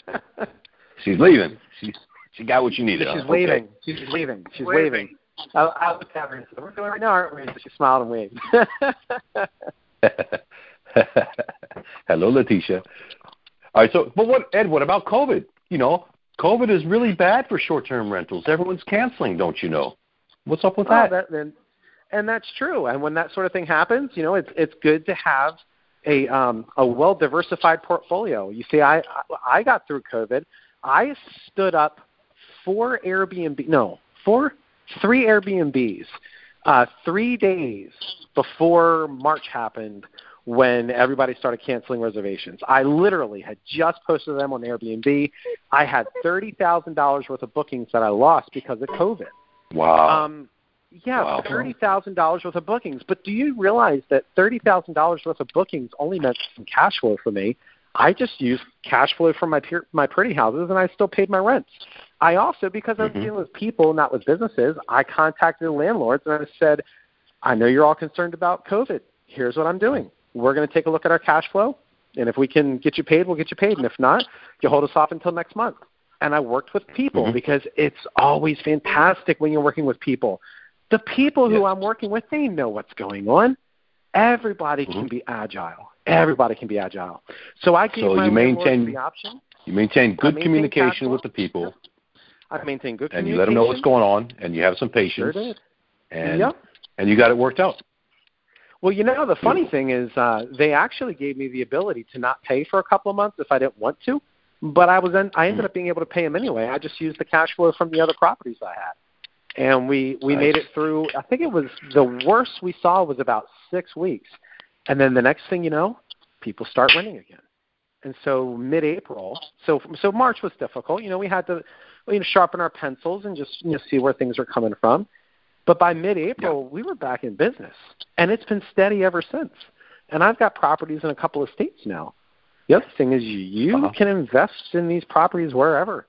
She's leaving. She got what you needed. She's waving. She's waving. She's waving. I looked at her and said, "We're doing it right now, aren't we?" So she smiled and waved. Hello, Letitia. All right. So, but what about COVID? COVID is really bad for short-term rentals. Everyone's canceling, don't you know? What's up with that? And that's true. And when that sort of thing happens, it's good to have a well-diversified portfolio. You see, I got through COVID. I stood up 3 Airbnbs 3 days before March happened, when everybody started canceling reservations. I literally had just posted them on Airbnb. I had $30,000 worth of bookings that I lost because of COVID. Wow. Wow. $30,000 worth of bookings. But do you realize that $30,000 worth of bookings only meant some cash flow for me? I just used cash flow from my pretty houses, and I still paid my rents. I also, because I was dealing with people, not with businesses, I contacted the landlords, and I said, I know you're all concerned about COVID. Here's what I'm doing. We're going to take a look at our cash flow, and if we can get you paid, we'll get you paid. And if not, you hold us off until next month. And I worked with people because it's always fantastic when you're working with people. The people who I'm working with, they know what's going on. Everybody can be agile. Everybody can be agile. So I gave my landlords the option. You maintain good communication with the people. I maintain good communication. And you let them know what's going on, and you have some patience. Sure did. And you got it worked out. Well, the funny thing is they actually gave me the ability to not pay for a couple of months if I didn't want to, but I ended up being able to pay them anyway. I just used the cash flow from the other properties I had. And we made it through. I think it was the worst we saw was about 6 weeks. And then the next thing you know, people start renting again. And so mid-April, so March was difficult. We had to sharpen our pencils and just see where things were coming from. But by mid-April, we were back in business, and it's been steady ever since. And I've got properties in a couple of states now. The other thing is you can invest in these properties wherever.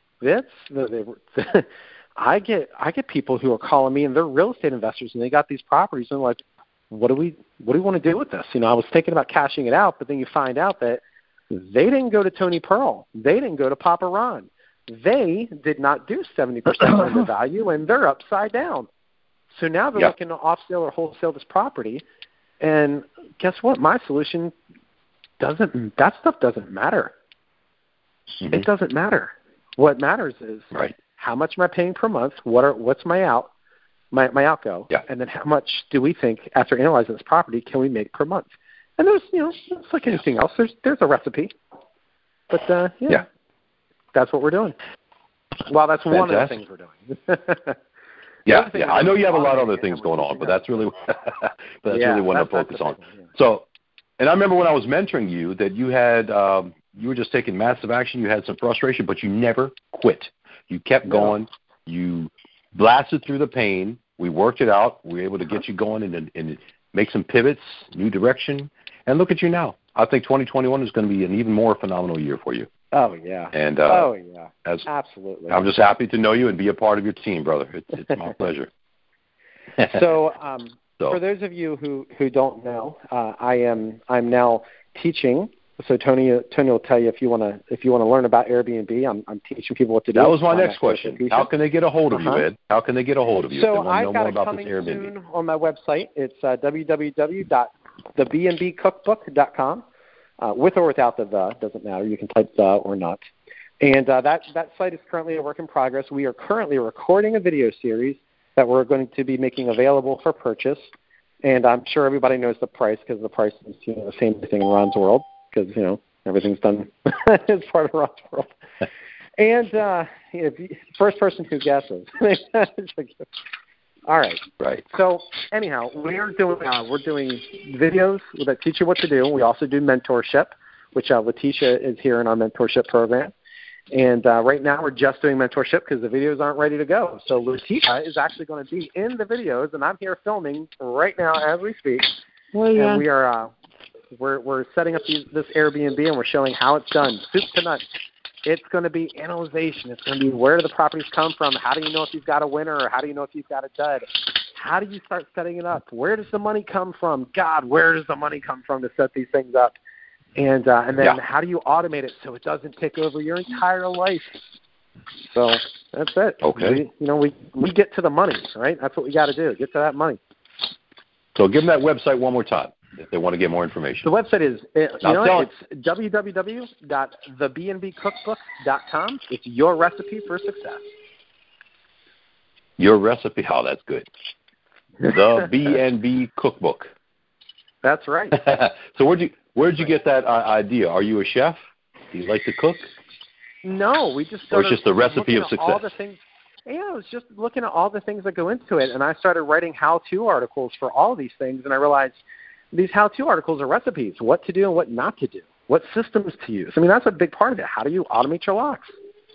I get people who are calling me, and they're real estate investors, and they got these properties, and they're like, what do we want to do with this? I was thinking about cashing it out, but then you find out that they didn't go to Tony Pearl. They didn't go to Papa Ron. They did not do 70% of the value, and they're upside down. So now they're looking to off-sale or wholesale this property, and guess what? My solution that stuff doesn't matter. It doesn't matter. What matters is how much am I paying per month? What's my outgo? And then how much do we think, after analyzing this property, can we make per month? And there's, it's like anything else. There's a recipe. But that's what we're doing. Well, that's one of the things we're doing. I know you have a lot of other things going on, but that's really really what I focus on. So, and I remember when I was mentoring you that you had you were just taking massive action. You had some frustration, but you never quit. You kept going. You blasted through the pain. We worked it out. We were able to get you going and make some pivots, new direction. And look at you now. I think 2021 is going to be an even more phenomenal year for you. Oh, yeah. And, absolutely. I'm just happy to know you and be a part of your team, brother. It's my pleasure. So, for those of you who don't know, I'm now teaching. So Tony will tell you if you want to learn about Airbnb, I'm teaching people what to do. That was my next question. How can they get a hold of you, Ed? How can they get a hold of you? So I've got it coming soon on my website. It's www.thebnbcookbook.com. With or without the doesn't matter. You can type the or not. And that site is currently a work in progress. We are currently recording a video series that we're going to be making available for purchase. And I'm sure everybody knows the price because the price is the same thing in Ron's world because everything's done as part of Ron's world. And first person who guesses. All right. Right. So anyhow, we're doing videos that teach you what to do. We also do mentorship, which Letitia is here in our mentorship program. And right now we're just doing mentorship because the videos aren't ready to go. So Letitia is actually going to be in the videos, and I'm here filming right now as we speak. And we are we're setting up this Airbnb, and we're showing how it's done, soup to nuts. It's going to be analyzation. It's going to be where do the properties come from? How do you know if you've got a winner or how do you know if you've got a dud? How do you start setting it up? Where does the money come from? God, where does the money come from to set these things up? And then how do you automate it so it doesn't take over your entire life? So that's it. Okay. We get to the money, right? That's what we got to do. Get to that money. So give them that website one more time. if they want to get more information. The website is, it's www.thebnbcookbook.com. It's your recipe for success. Your recipe? Oh, that's good. The B&B Cookbook. That's right. So where'd you get that idea? Are you a chef? Do you like to cook? No, we just started. Or it's just the recipe of success. All the things. Yeah, I was just looking at all the things that go into it, and I started writing how-to articles for all these things, and I realized these how-to articles are recipes, what to do and what not to do, what systems to use. I mean, that's a big part of it. How do you automate your locks?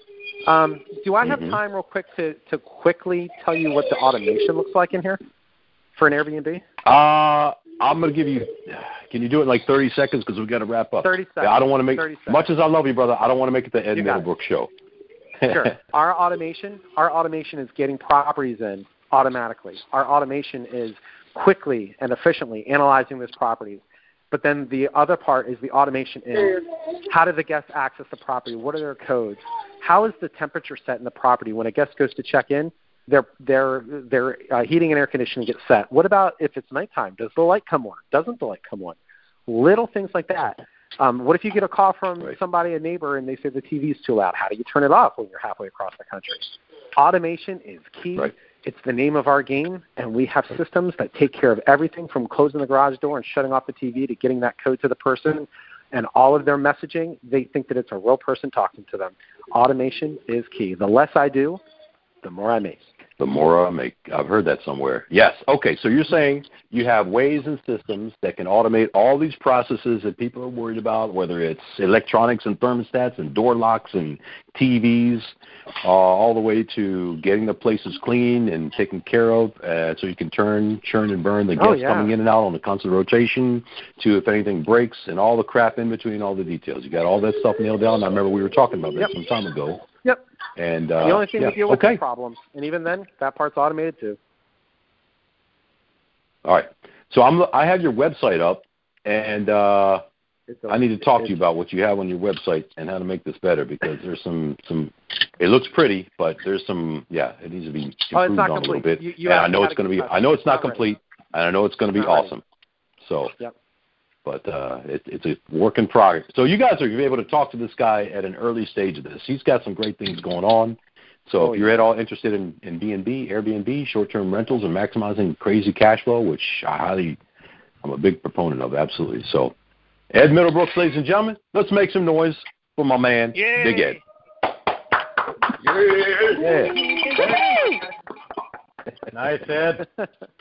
Do I have time real quick to quickly tell you what the automation looks like in here for an Airbnb? I'm going to give you – can you do it in like 30 seconds because we've got to wrap up? 30 seconds. Yeah, I don't want to make – much as I love you, brother, I don't want to make it the Ed Middlebrook show. Sure. Our automation is getting properties in automatically. Our automation is quickly and efficiently analyzing those properties. But then the other part is the automation is how do the guests access the property? What are their codes? How is the temperature set in the property? When a guest goes to check in, their heating and air conditioning gets set. What about if it's nighttime? Does the light come on? Doesn't the light come on? Little things like that. What if you get a call from somebody, a neighbor, and they say the TV's too loud? How do you turn it off when you're halfway across the country? Automation is key. Right. It's the name of our game, and we have systems that take care of everything from closing the garage door and shutting off the TV to getting that code to the person and all of their messaging. They think that it's a real person talking to them. Automation is key. The less I do, the more I make. The more I make. I've heard that somewhere. Yes. Okay, so you're saying you have ways and systems that can automate all these processes that people are worried about, whether it's electronics and thermostats and door locks and TVs, all the way to getting the places clean and taken care of so you can churn and burn the guests coming in and out on a constant rotation to if anything breaks and all the crap in between, all the details. You got all that stuff nailed down. I remember we were talking about that some time ago. Yep. And the only thing we deal with is problems, and even then, that part's automated too. All right. So I have your website up, and I need to talk to you about what you have on your website and how to make this better because there's some. It looks pretty, but there's some. Yeah, it needs to be improved on a little bit. And I know it's going to be. I know it's not complete, and I know it's going to be awesome. So. Yep. But it's a work in progress. So you guys are able to talk to this guy at an early stage of this. He's got some great things going on. So if you're at all interested in B&B, Airbnb, short-term rentals, and maximizing crazy cash flow, which I'm a big proponent of, absolutely. So Ed Middlebrooks, ladies and gentlemen, let's make some noise for my man, Big Ed. Yeah. Nice, Ed.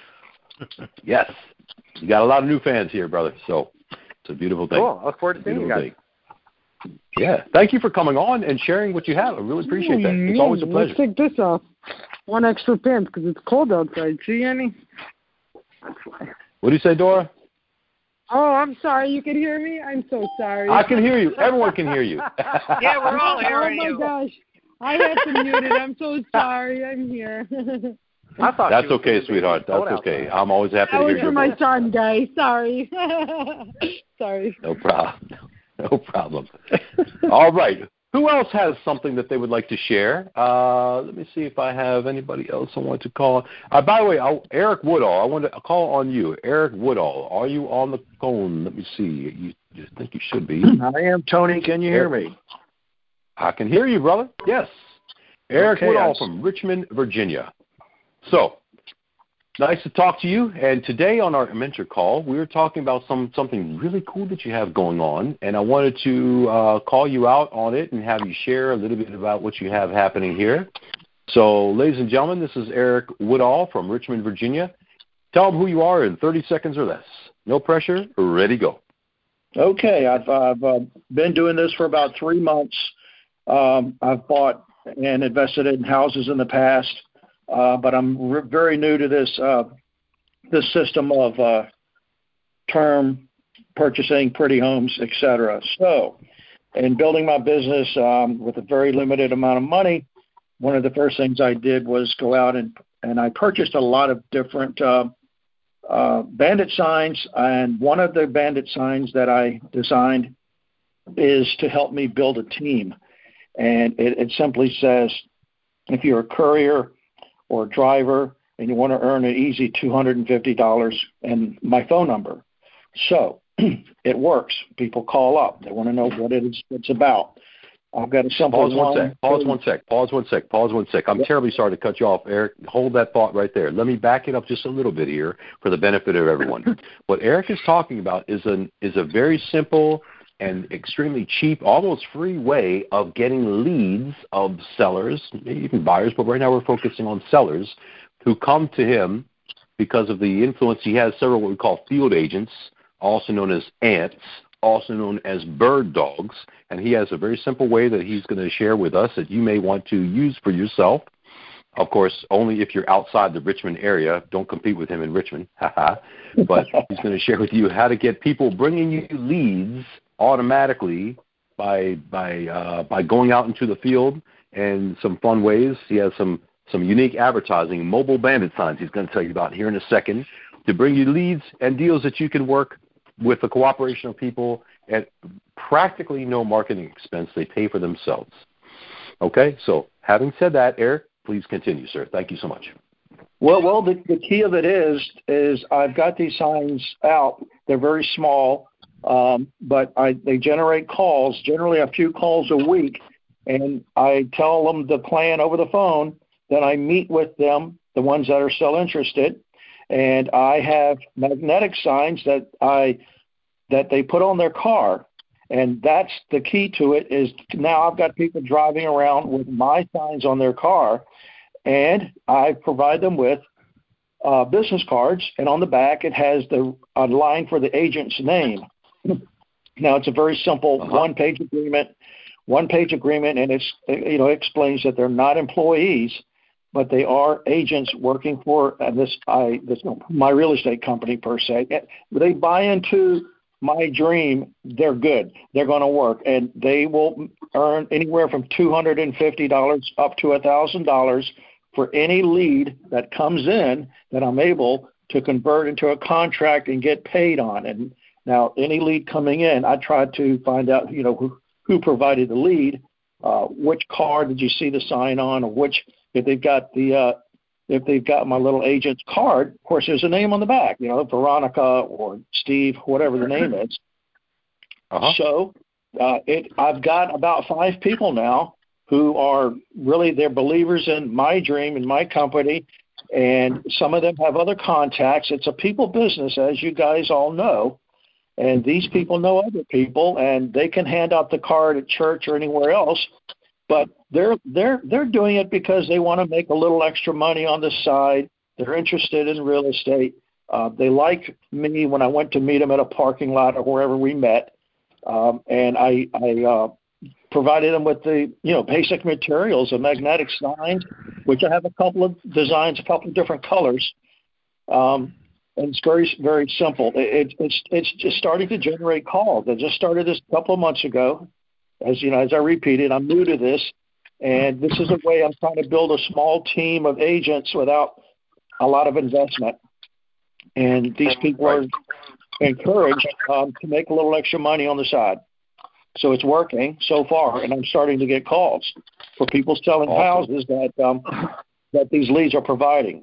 Yes. You got a lot of new fans here, brother. So it's a beautiful thing. Cool. I look forward to seeing you guys. Yeah. Thank you for coming on and sharing what you have. I really appreciate that. It's always a pleasure. Let's take this off. One extra pant because it's cold outside. See, Annie? That's why. What do you say, Dora? Oh, I'm sorry. You can hear me? I'm so sorry. I can hear you. Everyone can hear you. Yeah, we're all hearing you. Oh, my gosh. I had to mute it. I'm so sorry. I'm here. That's okay, sweetheart. That's okay. I'm always happy to hear your voice. My son, guys. Sorry. Sorry. No problem. No problem. All right. Who else has something that they would like to share? Let me see if I have anybody else I want to call. By the way, Eric Woodall, I want to call on you. Eric Woodall, are you on the phone? Let me see. You think you should be. I am, Tony. Can you hear me? I can hear you, brother. Yes. Eric Woodall from Richmond, Virginia. So, nice to talk to you. And today on our mentor call, we were talking about something really cool that you have going on. And I wanted to call you out on it and have you share a little bit about what you have happening here. So, ladies and gentlemen, this is Eric Woodall from Richmond, Virginia. Tell them who you are in 30 seconds or less. No pressure. Ready, go. Okay. I've been doing this for about 3 months. I've bought and invested in houses in the past. But I'm very new to this system of term purchasing, pretty homes, etc. So, in building my business with a very limited amount of money, one of the first things I did was go out and I purchased a lot of different bandit signs. And one of the bandit signs that I designed is to help me build a team. And it simply says, if you're a courier or driver, and you want to earn an easy $250 and my phone number. So it works. People call up. They want to know what it's about. I've got a simple Pause one sec. I'm terribly sorry to cut you off, Eric. Hold that thought right there. Let me back it up just a little bit here for the benefit of everyone. What Eric is talking about is a very simple and extremely cheap, almost free way of getting leads of sellers, maybe even buyers, but right now we're focusing on sellers who come to him because of the influence. He has several what we call field agents, also known as ants, also known as bird dogs, and he has a very simple way that he's going to share with us that you may want to use for yourself. Of course, only if you're outside the Richmond area. Don't compete with him in Richmond. But he's going to share with you how to get people bringing you leads automatically by going out into the field, and some fun ways. He has some unique advertising, mobile bandit signs he's going to tell you about here in a second, to bring you leads and deals that you can work with the cooperation of people at practically no marketing expense. They pay for themselves. Okay, so having said that, Eric, please continue, sir. Thank you so much. Well, the key of it is I've got these signs out. They're very small, but they generate calls, generally a few calls a week, and I tell them the plan over the phone. Then I meet with them, the ones that are still interested, and I have magnetic signs that they put on their car. And that's the key to it, is now I've got people driving around with my signs on their car, and I provide them with business cards, and on the back it has a line for the agent's name. Now, it's a very simple one-page agreement, and it explains that they're not employees, but they are agents working for my real estate company per se. They buy into my dream, they're good. They're going to work, and they will earn anywhere from $250 up to $1,000 for any lead that comes in that I'm able to convert into a contract and get paid on. And now, any lead coming in, I try to find out, who provided the lead, which car did you see the sign on, or if they've got my little agent's card, of course, there's a name on the back, Veronica or Steve, whatever the name is. So I've got about 5 people now who are really, they're believers in my dream and my company, and some of them have other contacts. It's a people business, as you guys all know, and these people know other people, and they can hand out the card at church or anywhere else. But they're doing it because they want to make a little extra money on the side. They're interested in real estate. They like me when I went to meet them at a parking lot or wherever we met, and I provided them with the basic materials, of magnetic signs, which I have a couple of designs, a couple of different colors, and it's very, very simple. It's just starting to generate calls. I just started this a couple of months ago. As I repeated, I'm new to this, and this is a way I'm trying to build a small team of agents without a lot of investment. And these people are encouraged to make a little extra money on the side. So it's working so far, and I'm starting to get calls for people selling houses that these leads are providing.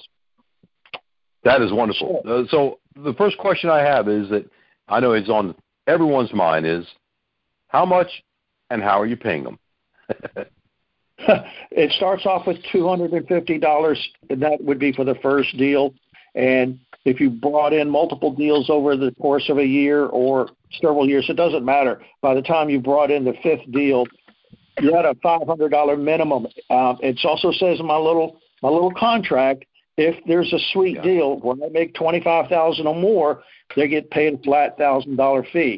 That is wonderful. So the first question I have is that I know is on everyone's mind is, how much and how are you paying them? It starts off with $250, and that would be for the first deal. And if you brought in multiple deals over the course of a year or several years, it doesn't matter. By the time you brought in the 5th deal, you had a $500 minimum. It also says in my little contract, if there's a sweet deal where I make $25,000 or more, they get paid a flat $1,000 fee.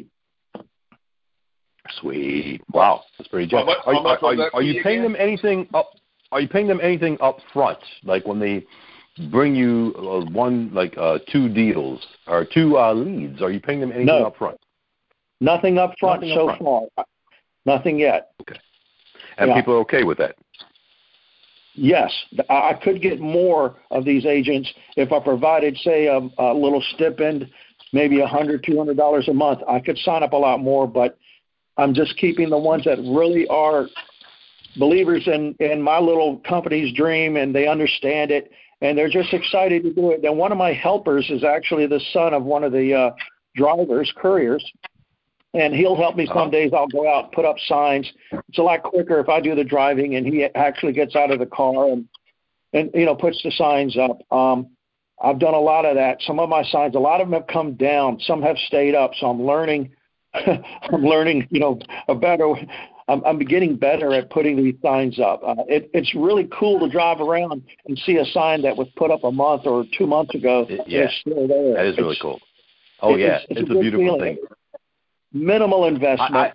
Sweet. Wow, that's pretty good. Are you paying them anything up? Are you paying them anything up front, like when they bring you 2 deals or 2 leads? Are you paying them anything up front? Nothing up front so far. Nothing yet. Okay. And people are okay with that? Yes. I could get more of these agents if I provided, say, a little stipend, maybe $100, $200 a month. I could sign up a lot more, but I'm just keeping the ones that really are believers in my little company's dream, and they understand it, and they're just excited to do it. And one of my helpers is actually the son of one of the drivers, couriers, and he'll help me. Some days I'll go out and put up signs. It's a lot quicker if I do the driving and he actually gets out of the car and puts the signs up. I've done a lot of that. Some of my signs, a lot of them have come down. Some have stayed up. So I'm learning. I'm learning, I'm getting better at putting these signs up. It's really cool to drive around and see a sign that was put up a month or 2 months ago. Yeah, it's still there. That is really cool. Oh, it's a beautiful thing. Minimal investment.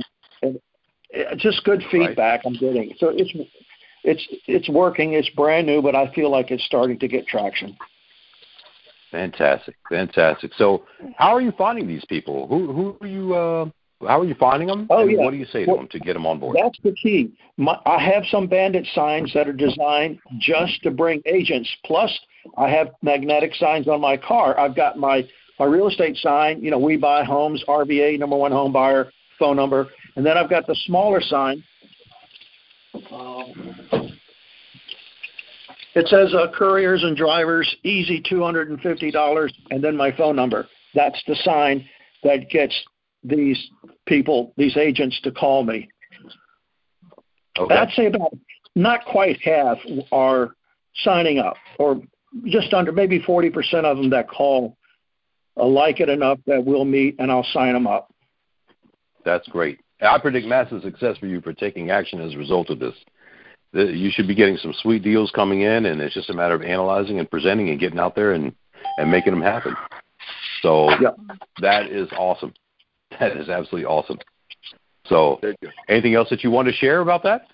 Just good feedback I'm getting. So it's working. It's brand new, but I feel like it's starting to get traction. Fantastic. So, how are you finding these people? Who are you? How are you finding them? What do you say to them to get them on board? That's the key. I have some bandit signs that are designed just to bring agents. Plus, I have magnetic signs on my car. I've got my real estate sign. We buy homes, RVA, number one home buyer, phone number, and then I've got the smaller sign. It says couriers and drivers, easy $250, and then my phone number. That's the sign that gets these people, these agents, to call me. Okay. I'd say about not quite half are signing up, or just under, maybe 40% of them that call like it enough that we'll meet and I'll sign them up. That's great. I predict massive success for you for taking action as a result of this. You should be getting some sweet deals coming in, and it's just a matter of analyzing and presenting and getting out there and making them happen. So That is awesome. That is absolutely awesome. So anything else that you want to share about that?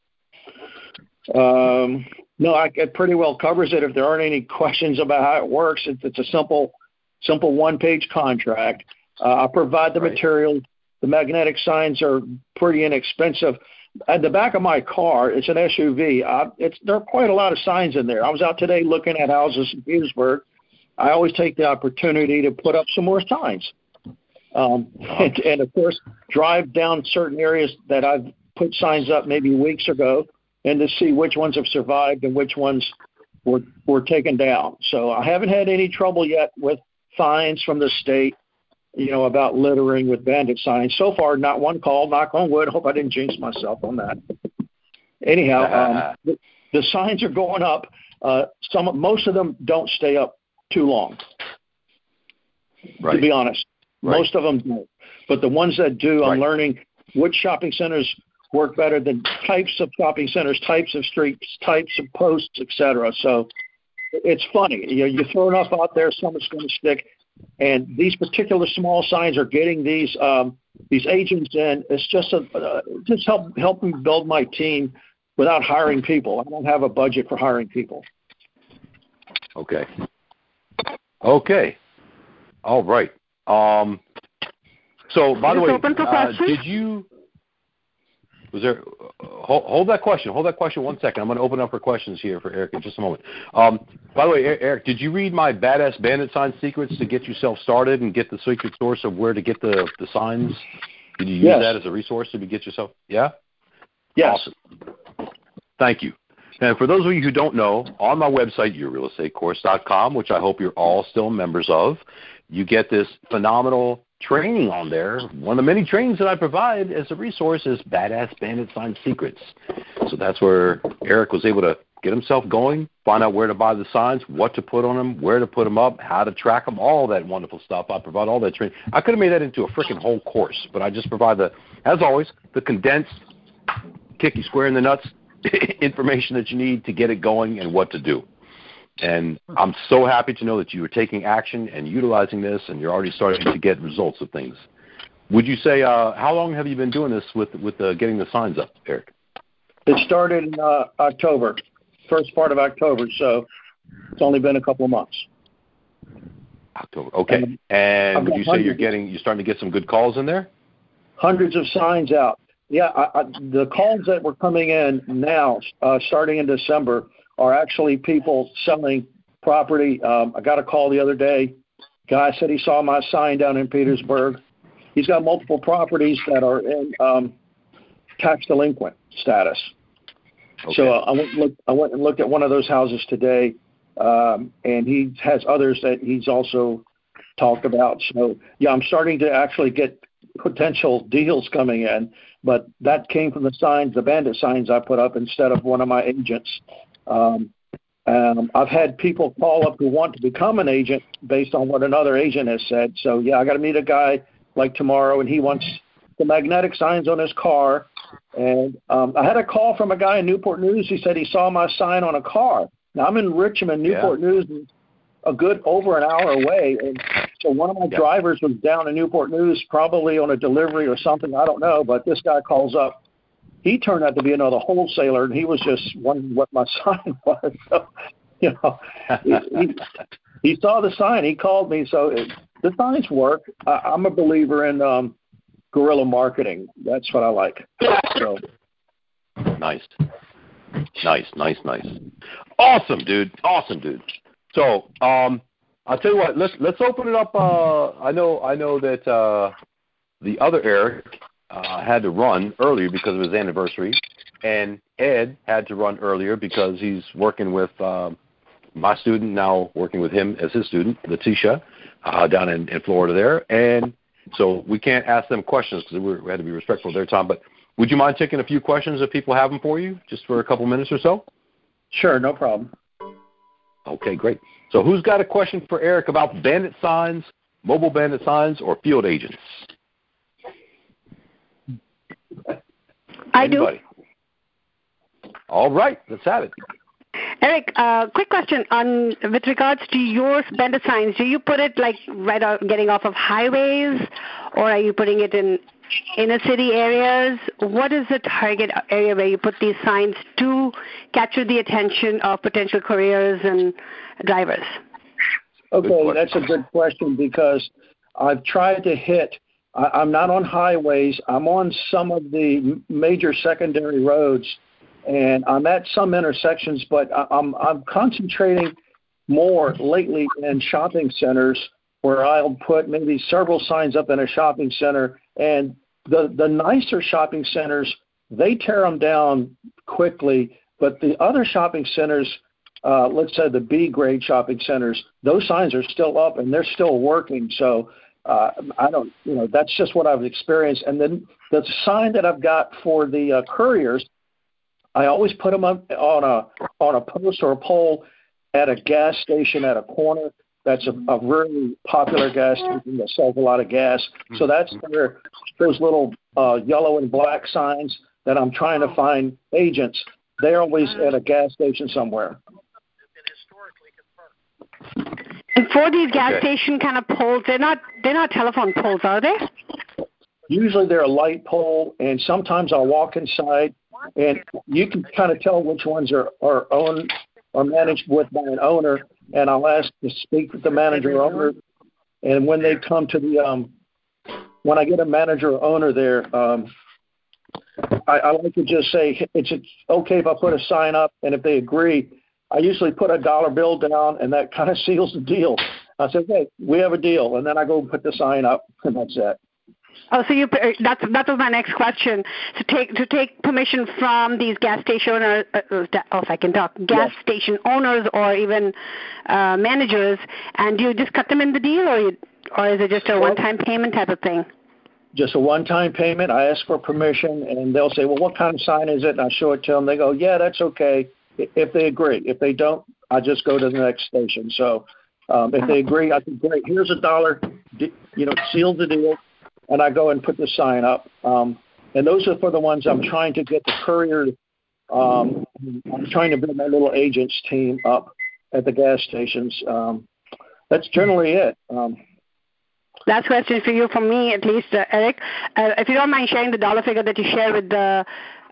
No, it pretty well covers it. If there aren't any questions about how it works, it's a simple one-page contract. I provide the material. The magnetic signs are pretty inexpensive. At the back of my car, it's an SUV. There are quite a lot of signs in there. I was out today looking at houses in Petersburg. I always take the opportunity to put up some more signs. And of course, drive down certain areas that I've put signs up maybe weeks ago and to see which ones have survived and which ones were taken down. So I haven't had any trouble yet with fines from the state, about littering with bandit signs. So far, not one call, knock on wood. Hope I didn't jinx myself on that. Anyhow, the signs are going up. Most of them don't stay up too long, to be honest. Right. Most of them don't. But the ones that do, I'm learning which shopping centers work better than types of shopping centers, types of streets, types of posts, etc. So it's funny. You throw enough out there, someone's going to stick. And these particular small signs are getting these agents in. It's just helping build my team without hiring people. I don't have a budget for hiring people. Okay. All right. So, by the way, did you? Was there? Hold that question. Hold that question 1 second. I'm going to open up for questions here for Eric in just a moment. By the way, Eric, did you read my Badass Bandit Sign Secrets to get yourself started and get the secret source of where to get the signs? Did you use that as a resource to get yourself? Yeah? Yes. Awesome. Thank you. And for those of you who don't know, on my website, yourrealestatecourse.com, which I hope you're all still members of, you get this phenomenal training on there. One of the many trainings that I provide as a resource is Badass Bandit Sign Secrets. So that's where Eric was able to get himself going, find out where to buy the signs, what to put on them, where to put them up, how to track them, all that wonderful stuff. I provide all that training. I could have made that into a freaking whole course, but I just provide as always, the condensed, kick you square in the nuts information that you need to get it going and what to do. And I'm so happy to know that you are taking action and utilizing this, and you're already starting to get results of things. Would you say, how long have you been doing this with getting the signs up, Eric? It started in October, first part of October, so it's only been a couple of months. October, okay. And would you say you're starting to get some good calls in there? Hundreds of signs out. Yeah, the calls that were coming in now, starting in December, are actually people selling property. I got a call the other day. Guy said he saw my sign down in Petersburg. He's got multiple properties that are in tax delinquent status. Okay. So I went and looked at one of those houses today, and he has others that he's also talked about. So, yeah, I'm starting to actually get potential deals coming in, but that came from the signs, the bandit signs I put up instead of one of my agents. I've had people call up who want to become an agent based on what another agent has said. So, yeah, I got to meet a guy like tomorrow, and he wants the magnetic signs on his car. And I had a call from a guy in Newport News. He said he saw my sign on a car. Now, I'm in Richmond. Newport News is a good over an hour away. And so one of my drivers was down in Newport News, probably on a delivery or something. I don't know. But this guy calls up. He turned out to be another wholesaler, and he was just wondering what my sign was. So, you know, he saw the sign. He called me. So the signs work. I'm a believer in guerrilla marketing. That's what I like. So. Nice. Awesome, dude. So, I'll tell you what. Let's open it up. I know that the other Eric had to run earlier because of his anniversary, and Ed had to run earlier because he's working with my student, now working with him as his student, Letitia, down in Florida there. And so we can't ask them questions because we had to be respectful of their time. But would you mind taking a few questions if people have them for you, just for a couple minutes or so? Sure, no problem. Okay, great. So who's got a question for Eric about bandit signs, mobile bandit signs, or field agents? Anybody? I do. All right, let's have it. Eric, quick question with regards to your bandit signs. Do you put it like right out, getting off of highways, or are you putting it in inner city areas? What is the target area where you put these signs to capture the attention of potential couriers and drivers? Okay, that's a good question because I've tried to hit. I'm not on highways. I'm on some of the major secondary roads, and I'm at some intersections, but I'm concentrating more lately in shopping centers where I'll put maybe several signs up in a shopping center. And the nicer shopping centers, they tear them down quickly, but the other shopping centers, let's say the B-grade shopping centers, those signs are still up and they're still working. So I don't, that's just what I've experienced. And then the sign that I've got for the couriers, I always put them up on a post or a pole at a gas station at a corner. That's a really popular gas station that sells a lot of gas. So that's where those little yellow and black signs that I'm trying to find agents, they're always at a gas station somewhere. And for these gas station kind of poles, they're not telephone poles, are they? Usually they're a light pole, and sometimes I'll walk inside, and you can kind of tell which ones are owned or managed with by an owner, and I'll ask to speak with the manager or owner. And when they come to the when I get a manager or owner there, I like to just say it's okay if I put a sign up, and if they agree, I usually put a dollar bill down, and that kind of seals the deal. I say, okay, we have a deal, and then I go put the sign up, and that's it. Oh, so that was my next question. To take permission from these gas station owners, station owners or even managers, and do you just cut them in the deal, or is it just a one-time payment type of thing? Just a one-time payment. I ask for permission, and they'll say, well, what kind of sign is it? And I show it to them. They go, yeah, that's okay, if they agree. If they don't, I just go to the next station. So if they agree, I say, great, here's $1, seal the deal. And I go and put the sign up. And those are for the ones I'm trying to get the courier. I'm trying to build my little agents team up at the gas stations. That's generally it. Last question for you, from me at least, Eric. If you don't mind sharing the dollar figure that you share with the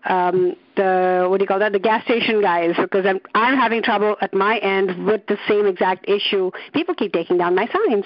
the gas station guys, because I'm having trouble at my end with the same exact issue. People keep taking down my signs.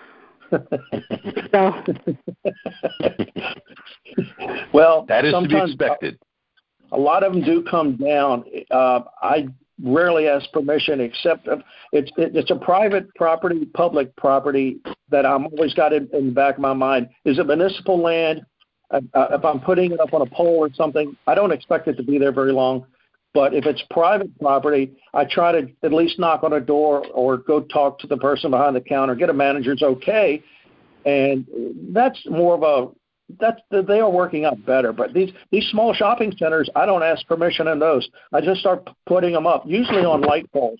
Well, that is to be expected. A lot of them do come down. I rarely ask permission, except it's a private property, public property that I'm always got in the back of my mind. Is it municipal land? If I'm putting it up on a pole or something, I don't expect it to be there very long. But if it's private property, I try to at least knock on a door or go talk to the person behind the counter, get a manager's okay. And that's more of they are working out better. But these small shopping centers, I don't ask permission in those. I just start putting them up, usually on light poles.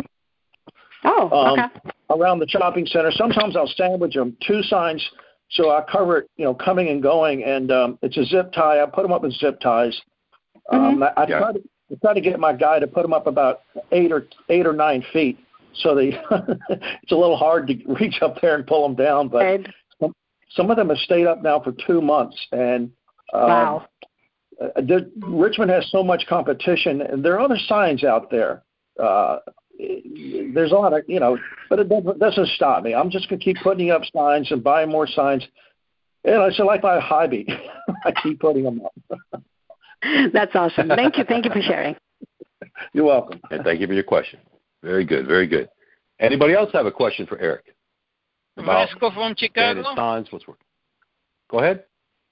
Oh, okay. Around the shopping center. Sometimes I'll sandwich them, 2 signs, so I cover it, coming and going. And it's a zip tie. I put them up with zip ties. I try to get my guy to put them up about 8 or 9 feet. So it's a little hard to reach up there and pull them down. But some of them have stayed up now for 2 months. And wow. Richmond has so much competition, and there are other signs out there. There's a lot of, but it doesn't stop me. I'm just going to keep putting up signs and buying more signs. And it's like my hobby. I keep putting them up. That's awesome. Thank you. Thank you for sharing. You're welcome. And thank you for your question. Very good. Very good. Anybody else have a question for Eric? Vasco from Chicago. Signs, what's working? Go ahead.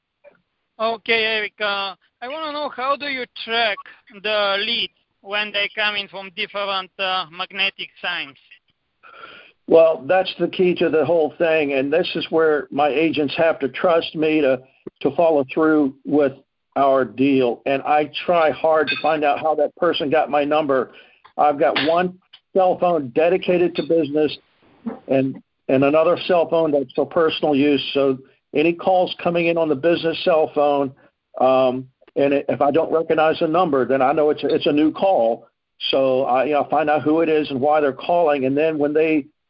Okay, Eric. I want to know, how do you track the leads when they come in from different magnetic signs? Well, that's the key to the whole thing, and this is where my agents have to trust me to follow through with our deal. And I try hard to find out how that person got my number. I've got one cell phone dedicated to business and another cell phone that's for personal use. So any calls coming in on the business cell phone, and if I don't recognize the number, then I know it's a new call. So I find out who it is and why they're calling. And then when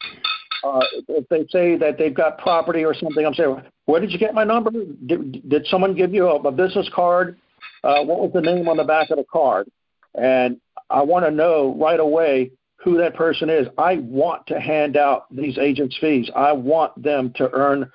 if they say that they've got property or something, I'm saying, where did you get my number? Did someone give you a business card? What was the name on the back of the card? And I want to know right away who that person is. I want to hand out these agents' fees. I want them to earn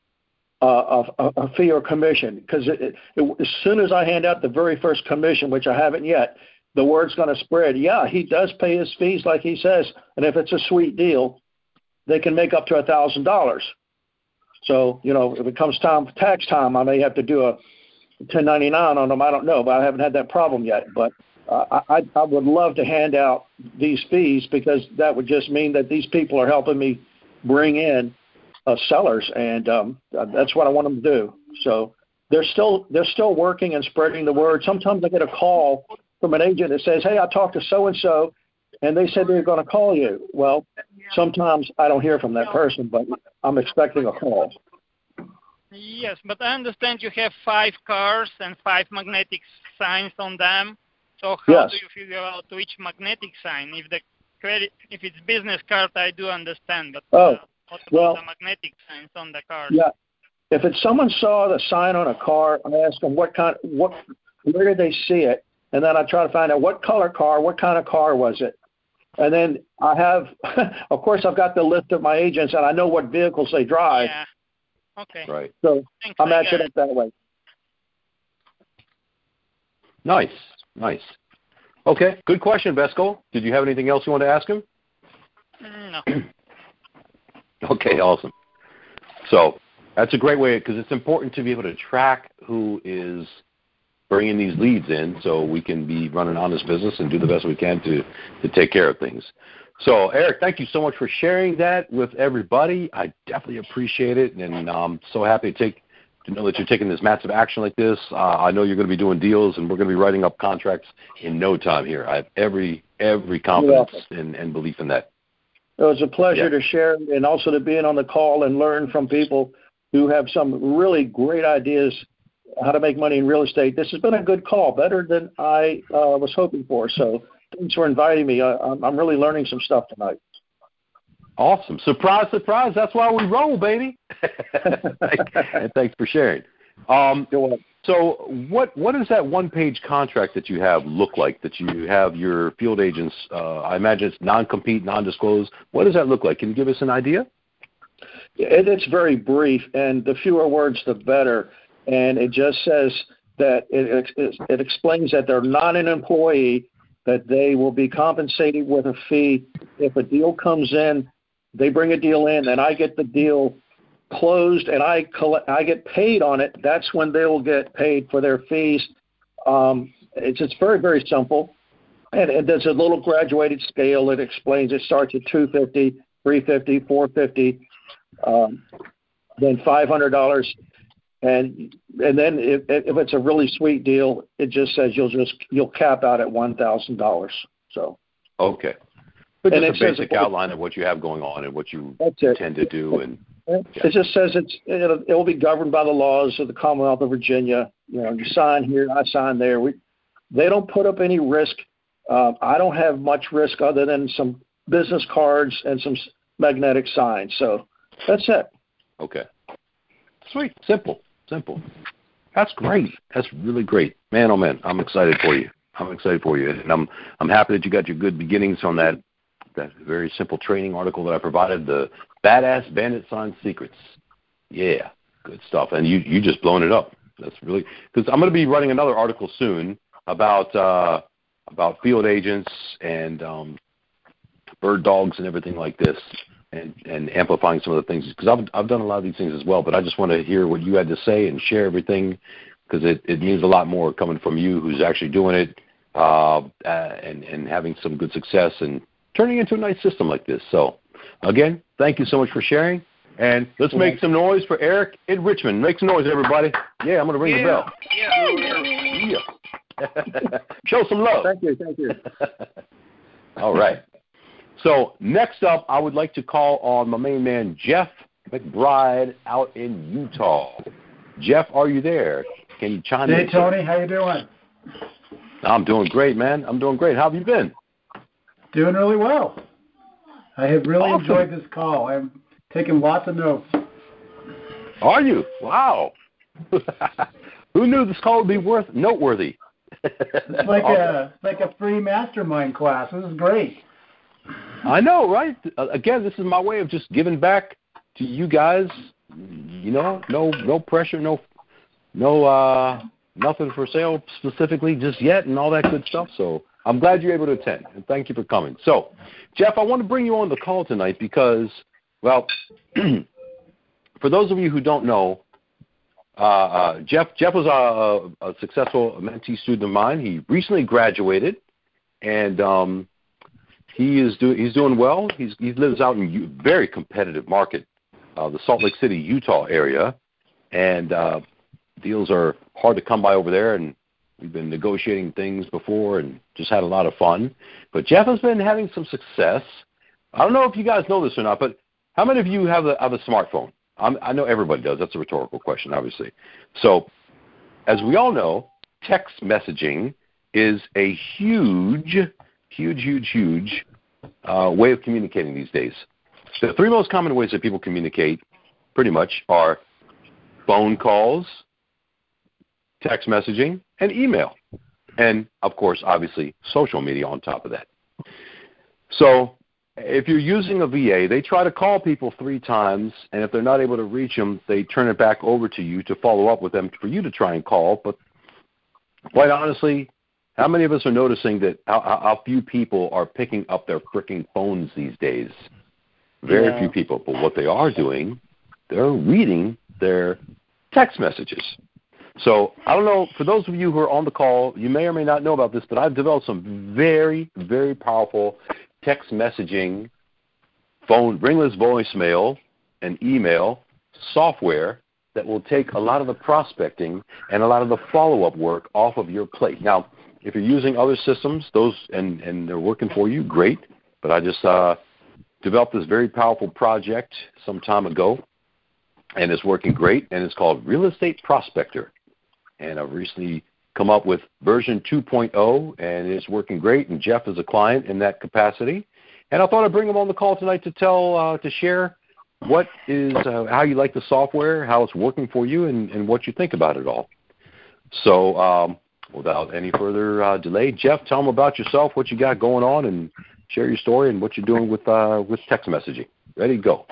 a fee or commission, because as soon as I hand out the very first commission, which I haven't yet, the word's going to spread. Yeah, he does pay his fees like he says, and if it's a sweet deal, they can make up to $1,000. So, if it comes time for tax time, I may have to do a 1099 on them. I don't know, but I haven't had that problem yet. But I would love to hand out these fees, because that would just mean that these people are helping me bring in sellers, and that's what I want them to do. So they're still working and spreading the word. Sometimes I get a call from an agent that says, "Hey, I talked to so-and-so, and they said they were going to call you." Well, sometimes I don't hear from that person, but I'm expecting a call. Yes, but I understand you have 5 cars and 5 magnetic signs on them. So how do you figure out which magnetic sign? If it's business card, I do understand, but the magnetic signs on the car? Yeah, if it's someone saw the sign on a car, I ask them where did they see it, and then I try to find out what color car, what kind of car was it, and then I have, of course, I've got the list of my agents, and I know what vehicles they drive. Yeah. Okay. Right. So I match it up that way. Nice. Okay, good question, Vesco. Did you have anything else you want to ask him? No. Okay, awesome. So that's a great way, because it's important to be able to track who is bringing these leads in, so we can be running on this business and do the best we can to take care of things. So, Eric, thank you so much for sharing that with everybody. I definitely appreciate it, and I'm so happy to know that you're taking this massive action like this. I know you're going to be doing deals, and we're going to be writing up contracts in no time here. I have every confidence and belief in that. It was a pleasure to share, and also to be in on the call and learn from people who have some really great ideas how to make money in real estate. This has been a good call, better than I was hoping for. So thanks for inviting me. I'm really learning some stuff tonight. Awesome. Surprise, surprise. That's why we roll, baby. And thanks for sharing. So what does that one-page contract that you have look like, that you have your field agents, I imagine it's non-compete, non-disclose. What does that look like? Can you give us an idea? It's very brief, and the fewer words, the better. And it just says that it explains that they're not an employee, that they will be compensated with a fee. If a deal comes in, they bring a deal in, and I get the deal closed, and I get paid on it. That's when they will get paid for their fees. It's very, very simple. And there's a little graduated scale that explains it starts at $250, $350, $450, then $500, and then if it's a really sweet deal, it just says you'll cap out at $1,000. So okay, but just a basic outline of what you have going on and what you tend to do, and it just says it will be governed by the laws of the Commonwealth of Virginia. You sign here, I sign there. They don't put up any risk. I don't have much risk other than some business cards and some magnetic signs. So that's it. Okay. Sweet. Simple. That's great. That's really great. Man, oh man, I'm excited for you. And I'm happy that you got your good beginnings on that very simple training article that I provided, the Badass Bandit Sign Secrets. Yeah, good stuff. And you just blown it up. That's really, because I'm going to be writing another article soon about field agents and bird dogs and everything like this, and amplifying some of the things, because I've done a lot of these things as well, but I just want to hear what you had to say and share everything, because it means a lot more coming from you who's actually doing it and having some good success and turning into a nice system like this. So, again, thank you so much for sharing, and let's make some noise for Eric in Richmond. Make some noise, everybody. Yeah, I'm going to ring the bell. Yeah. Show some love. Thank you. All right. So next up, I would like to call on my main man, Jeff McBride, out in Utah. Jeff, are you there? Can you chime in? Hey, Tony. How you doing? I'm doing great, man. I'm doing great. How have you been? Doing really well. I have really enjoyed this call. I'm taking lots of notes. Are you? Wow. Who knew this call would be noteworthy? It's like a free mastermind class. This is great. I know, right? Again, this is my way of just giving back to you guys. No pressure, no nothing for sale specifically just yet, and all that good stuff. So I'm glad you're able to attend, and thank you for coming. So, Jeff, I want to bring you on the call tonight because, well, for those of you who don't know, Jeff was a successful mentee student of mine. He recently graduated, and he's doing well. He lives out in a very competitive market, the Salt Lake City, Utah area, and deals are hard to come by over there. And we've been negotiating things before, and just had a lot of fun. But Jeff has been having some success. I don't know if you guys know this or not, but how many of you have a smartphone? I know everybody does. That's a rhetorical question, obviously. So, as we all know, text messaging is a huge way of communicating these days. The three most common ways that people communicate pretty much are phone calls, text messaging, and email. And, of course, obviously, social media on top of that. So, if you're using a VA, they try to call people 3 times, and if they're not able to reach them, they turn it back over to you to follow up with them for you to try and call. But quite honestly, how many of us are noticing that how few people are picking up their freaking phones these days? Very few people. But what they are doing, they're reading their text messages. So I don't know, for those of you who are on the call, you may or may not know about this, but I've developed some very, very powerful text messaging, phone, ringless voicemail, and email software that will take a lot of the prospecting and a lot of the follow-up work off of your plate. Now, if you're using other systems, those and they're working for you, great. But I just developed this very powerful project some time ago, and it's working great, and it's called Real Estate Prospector. And I've recently come up with version 2.0, and it's working great, and Jeff is a client in that capacity. And I thought I'd bring him on the call tonight to share what is how you like the software, how it's working for you, and what you think about it all. So without any further delay, Jeff, tell them about yourself, what you got going on, and share your story and what you're doing with text messaging. Ready, go.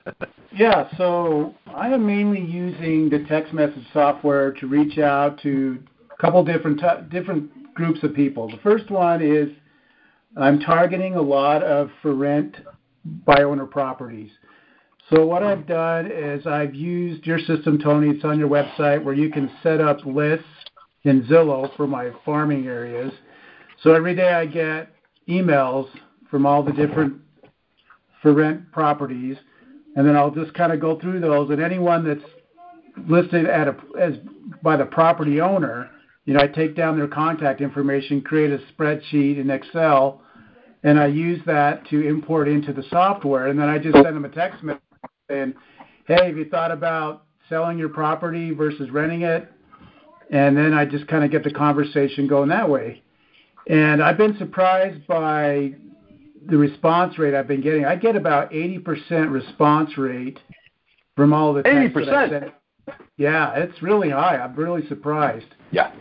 So I am mainly using the text message software to reach out to a couple different groups of people. The first one is I'm targeting a lot of for rent by owner properties. So what I've done is I've used your system, Tony. It's on your website where you can set up lists in Zillow for my farming areas. So every day I get emails from all the different for rent properties, and then I'll just kind of go through those, and anyone that's listed as by the property owner, I take down their contact information, create a spreadsheet in Excel, and I use that to import into the software, and then I just send them a text message saying, hey, have you thought about selling your property versus renting it? And then I just kind of get the conversation going that way. And I've been surprised by the response rate I've been getting. I get about 80% response rate from all the texts 80%? That I sent. Yeah, it's really high. I'm really surprised. Yeah.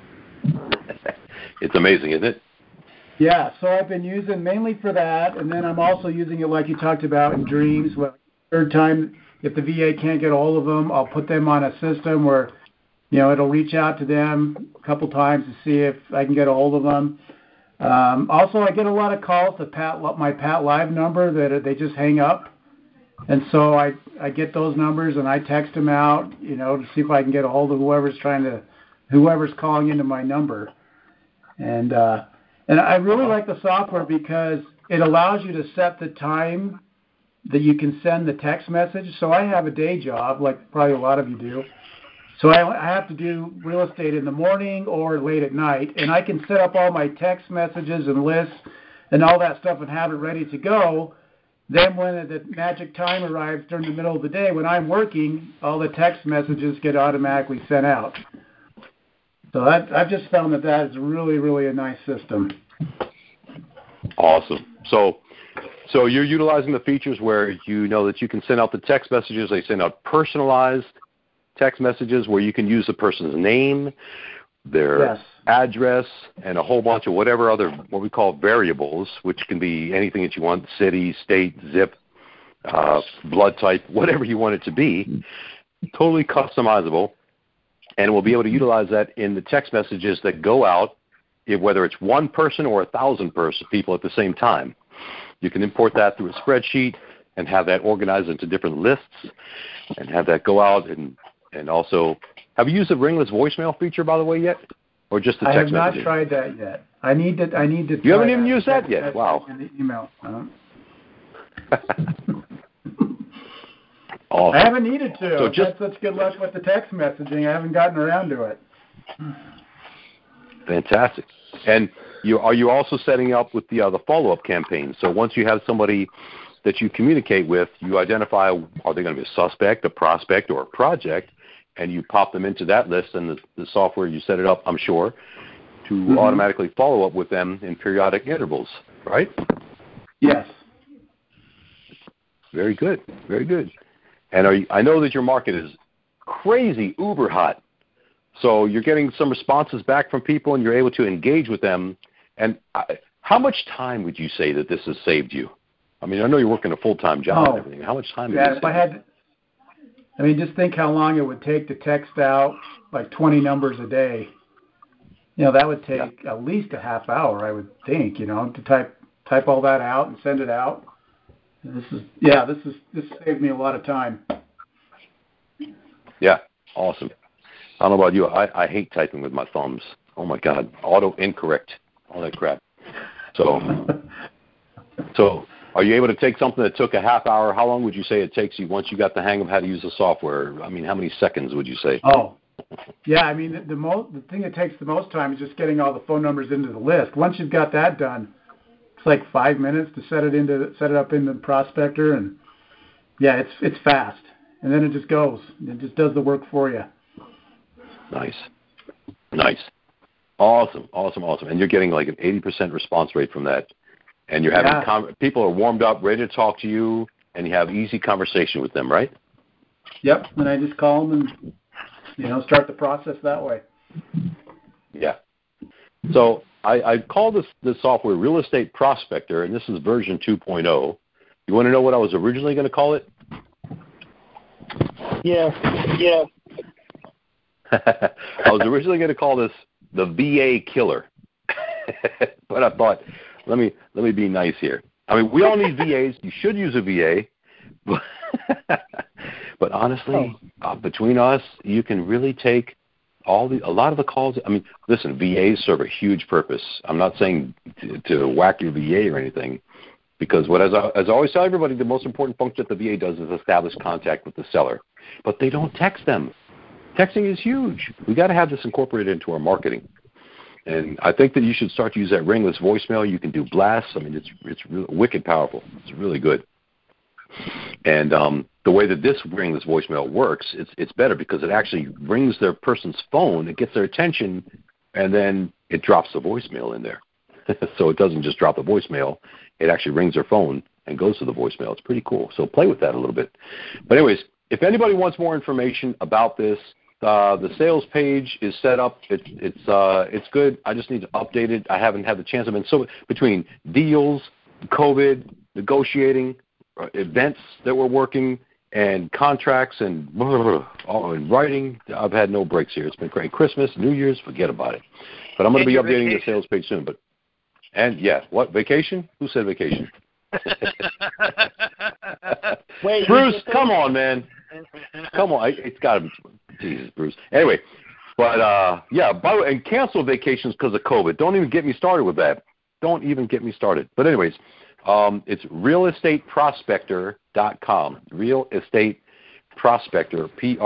It's amazing, isn't it? Yeah, so I've been using mainly for that, and then I'm also using it like you talked about in Dreams. Well, third time, if the VA can't get all of them, I'll put them on a system where, it'll reach out to them a couple times to see if I can get a hold of them. Also, I get a lot of calls to my Pat Live number that they just hang up. And so I get those numbers and I text them out, to see if I can get a hold of whoever's calling into my number. And I really like the software because it allows you to set the time that you can send the text message. So I have a day job, like probably a lot of you do. So I have to do real estate in the morning or late at night, and I can set up all my text messages and lists and all that stuff and have it ready to go. Then when the magic time arrives during the middle of the day, when I'm working, all the text messages get automatically sent out. So I've just found that is really, really a nice system. Awesome. So you're utilizing the features where that you can send out the text messages. They send out personalized text messages where you can use the person's name, their address, and a whole bunch of whatever other, what we call variables, which can be anything that you want, city, state, zip, blood type, whatever you want it to be, totally customizable. And we'll be able to utilize that in the text messages that go out, whether it's one person or 1,000 people at the same time. You can import that through a spreadsheet and have that organized into different lists and have that go out. And also, have you used the ringless voicemail feature, by the way, yet? Or just the text messaging? I have not tried that yet. I need to. You haven't even used that yet? Wow. In the email. Awesome. I haven't needed to. So that's such good luck with the text messaging. I haven't gotten around to it. Fantastic. And are you also setting up with the follow-up campaign? So once you have somebody that you communicate with, you identify, are they going to be a suspect, a prospect, or a project, and you pop them into that list, and the software, you set it up, I'm sure, to automatically follow up with them in periodic intervals, right? Yes. Very good. Very good. And I know that your market is crazy, uber hot. So you're getting some responses back from people, and you're able to engage with them. And how much time would you say that this has saved you? I mean, I know you're working a full-time job and everything. How much time? If I had, just think how long it would take to text out like 20 numbers a day. That would take at least a half hour, I would think. To type all that out and send it out. This saved me a lot of time. Yeah, awesome. I don't know about you. I hate typing with my thumbs. Oh my God, auto incorrect, all that crap. So. Are you able to take something that took a half hour? How long would you say it takes you once you got the hang of how to use the software? I mean, how many seconds would you say? Oh, yeah. The thing that takes the most time is just getting all the phone numbers into the list. Once you've got that done, it's like 5 minutes to set it up in the prospector, and it's fast. And then it just goes. It just does the work for you. Nice. Awesome. And you're getting like an 80% response rate from that. And you're having people are warmed up, ready to talk to you, and you have easy conversation with them, right? Yep. And I just call them and start the process that way. Yeah. So I call this software Real Estate Prospector, and this is version 2.0. You want to know what I was originally going to call it? Yeah. I was originally going to call this the VA Killer, but I thought, let me be nice here. I mean, we all need VAs. You should use a VA, but honestly, between us, you can really take a lot of the calls. I mean, listen, VAs serve a huge purpose. I'm not saying to whack your VA or anything, because as I always tell everybody, the most important function that the VA does is establish contact with the seller. But they don't text them. Texting is huge. We got to have this incorporated into our marketing. And I think that you should start to use that ringless voicemail. You can do blasts. I mean, it's really wicked powerful. It's really good. And the way that this ringless voicemail works, it's better because it actually rings their person's phone, it gets their attention, and then it drops the voicemail in there. So it doesn't just drop the voicemail. It actually rings their phone and goes to the voicemail. It's pretty cool. So play with that a little bit. But anyways, if anybody wants more information about this, the sales page is set up. It's good. I just need to update it. I haven't had the chance. I've been so between deals, COVID, negotiating, events that we're working, and contracts and writing. I've had no breaks here. It's been great. Christmas, New Year's, forget about it. But I'm going to be updating the sales page soon. What vacation? Who said vacation? Wait, Bruce, come on, man. Come on. It's got to be. Jesus, Bruce. Anyway, but, by the way, and cancel vacations because of COVID. Don't even get me started with that. Don't even get me started. But anyways, it's realestateprospector.com. Real Estate Prospector,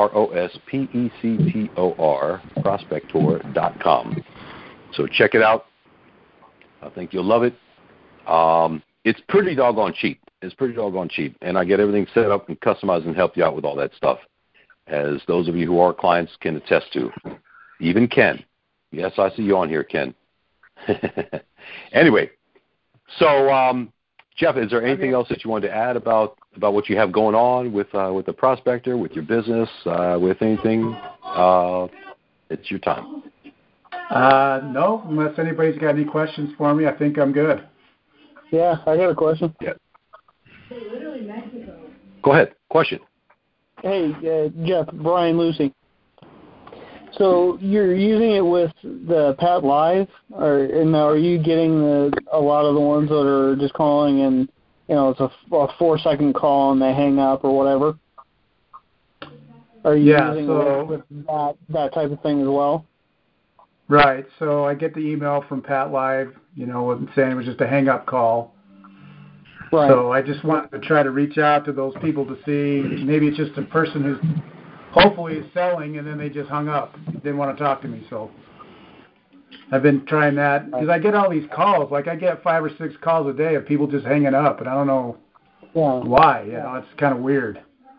PROSPECTOR, prospector.com. So check it out. I think you'll love it. It's pretty doggone cheap. And I get everything set up and customized and help you out with all that stuff, as those of you who are clients can attest to. Even Ken. Yes, I see you on here, Ken. Anyway, so Jeff, is there anything else that you wanted to add about what you have going on with the prospector, with your business, with anything? It's your time. No, unless anybody's got any questions for me, I think I'm good. Yeah, I got a question. Yeah. Go ahead. Question. Hey, Jeff, Brian Lucy. So you're using it with the Pat Live, and are you getting a lot of the ones that are just calling and, it's a 4-second call and they hang up or whatever? Are you using it with that type of thing as well? Right. So I get the email from Pat Live, saying it was just a hang-up call. Right. So I just wanted to try to reach out to those people to see maybe it's just a person who's hopefully is selling and then they just hung up. Didn't want to talk to me. So I've been trying that because I get all these calls. Like I get 5 or 6 calls a day of people just hanging up, and I don't know why. It's kind of weird.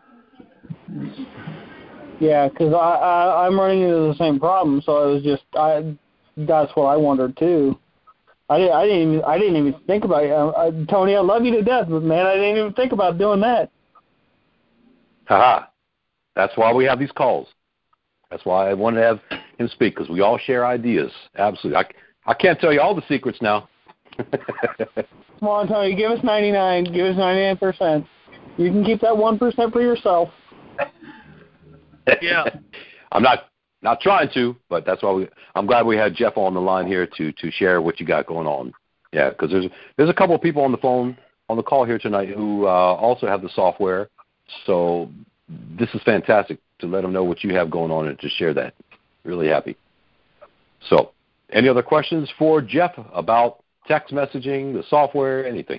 Yeah, because I'm running into the same problem. So that's what I wondered too. I didn't even think about it. Tony, I love you to death, but man, I didn't even think about doing that. Haha. That's why we have these calls. That's why I wanted to have him speak, because we all share ideas. Absolutely. I can't tell you all the secrets now. Come on, Tony, give us 99. Give us 99%. You can keep that 1% for yourself. Yeah. I'm not trying to, but that's why I'm glad we had Jeff on the line here to share what you got going on. Yeah, because there's a couple of people on the call here tonight who also have the software. So this is fantastic to let them know what you have going on and to share that. Really happy. So, any other questions for Jeff about text messaging, the software, anything?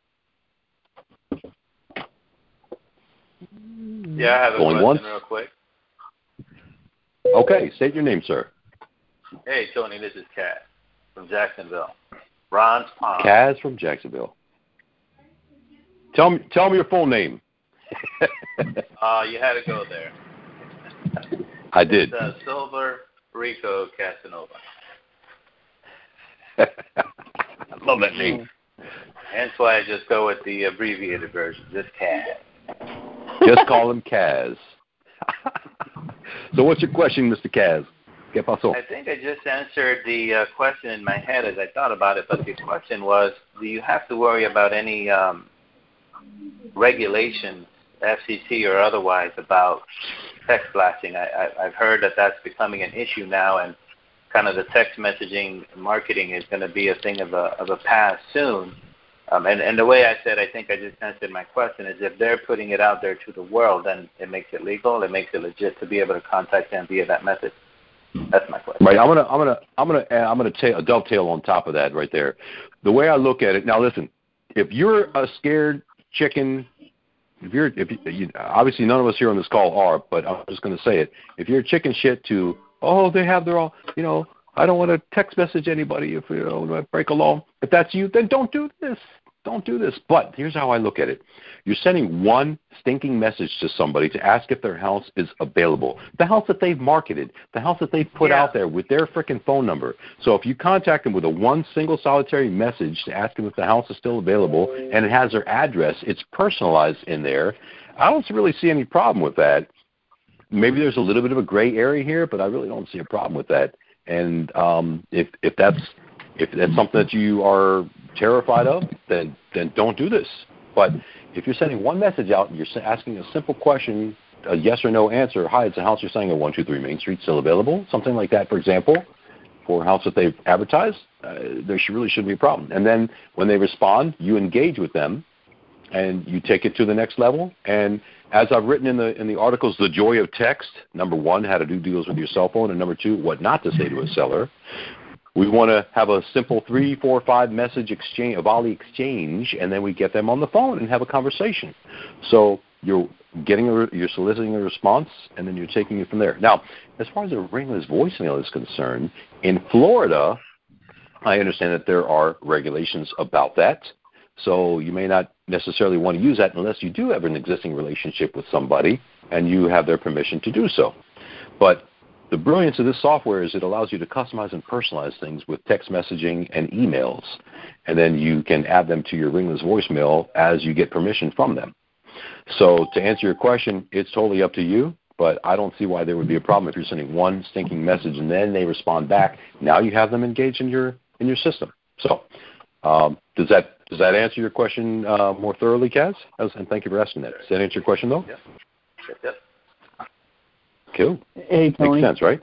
Yeah, I have a question real quick. Okay, state your name, sir. Hey, Tony, this is Kaz from Jacksonville. Ron's Pond. Kaz from Jacksonville. Tell me your full name. You had to go there. I did. It's Silver Rico Casanova. I love that name. Hence why I just go with the abbreviated version, just Kaz. Just call him Kaz. So what's your question, Mr. Kaz? ¿Qué pasó? I think I just answered the question in my head as I thought about it, but the question was, do you have to worry about any regulations, FCC or otherwise, about text blasting? I've heard that that's becoming an issue now, and kind of the text messaging marketing is going to be a thing of a past soon. And the way I said, I think I just answered my question, is if they're putting it out there to the world, then it makes it legal, it makes it legit to be able to contact them via that method. That's my question. Right. I'm gonna dovetail on top of that right there. The way I look at it now, listen. If you're a scared chicken, obviously none of us here on this call are, but I'm just going to say it. If you're chicken shit to, they have their own, I don't want to text message anybody if I break a law. If that's you, then don't do this. Don't do this. But here's how I look at it. You're sending one stinking message to somebody to ask if their house is available. The house that they've marketed, the house that they've put out there with their freaking phone number. So if you contact them with a one single solitary message to ask them if the house is still available and it has their address, it's personalized in there, I don't really see any problem with that. Maybe there's a little bit of a gray area here, but I really don't see a problem with that. And if that's something that you are terrified of, then don't do this. But if you're sending one message out and you're asking a simple question, a yes or no answer, hi, it's a house you're saying at 123 Main Street, still available, something like that, for example, for a house that they've advertised, there really shouldn't be a problem. And then when they respond, you engage with them and you take it to the next level. And as I've written in the articles, the joy of text, number one, how to do deals with your cell phone, and number two, what not to say to a seller. We want to have a simple 3, 4, 5 message exchange, a volley exchange, and then we get them on the phone and have a conversation. So you're soliciting a response, and then you're taking it from there. Now, as far as a ringless voicemail is concerned, in Florida, I understand that there are regulations about that. So you may not necessarily want to use that unless you do have an existing relationship with somebody and you have their permission to do so. But the brilliance of this software is it allows you to customize and personalize things with text messaging and emails, and then you can add them to your ringless voicemail as you get permission from them. So to answer your question, it's totally up to you, but I don't see why there would be a problem if you're sending one stinking message and then they respond back. Now you have them engaged in your system. So does that answer your question more thoroughly, Kaz? And thank you for asking that. Does that answer your question, though? Yep. Cool. Hey, Tony. Makes sense, right?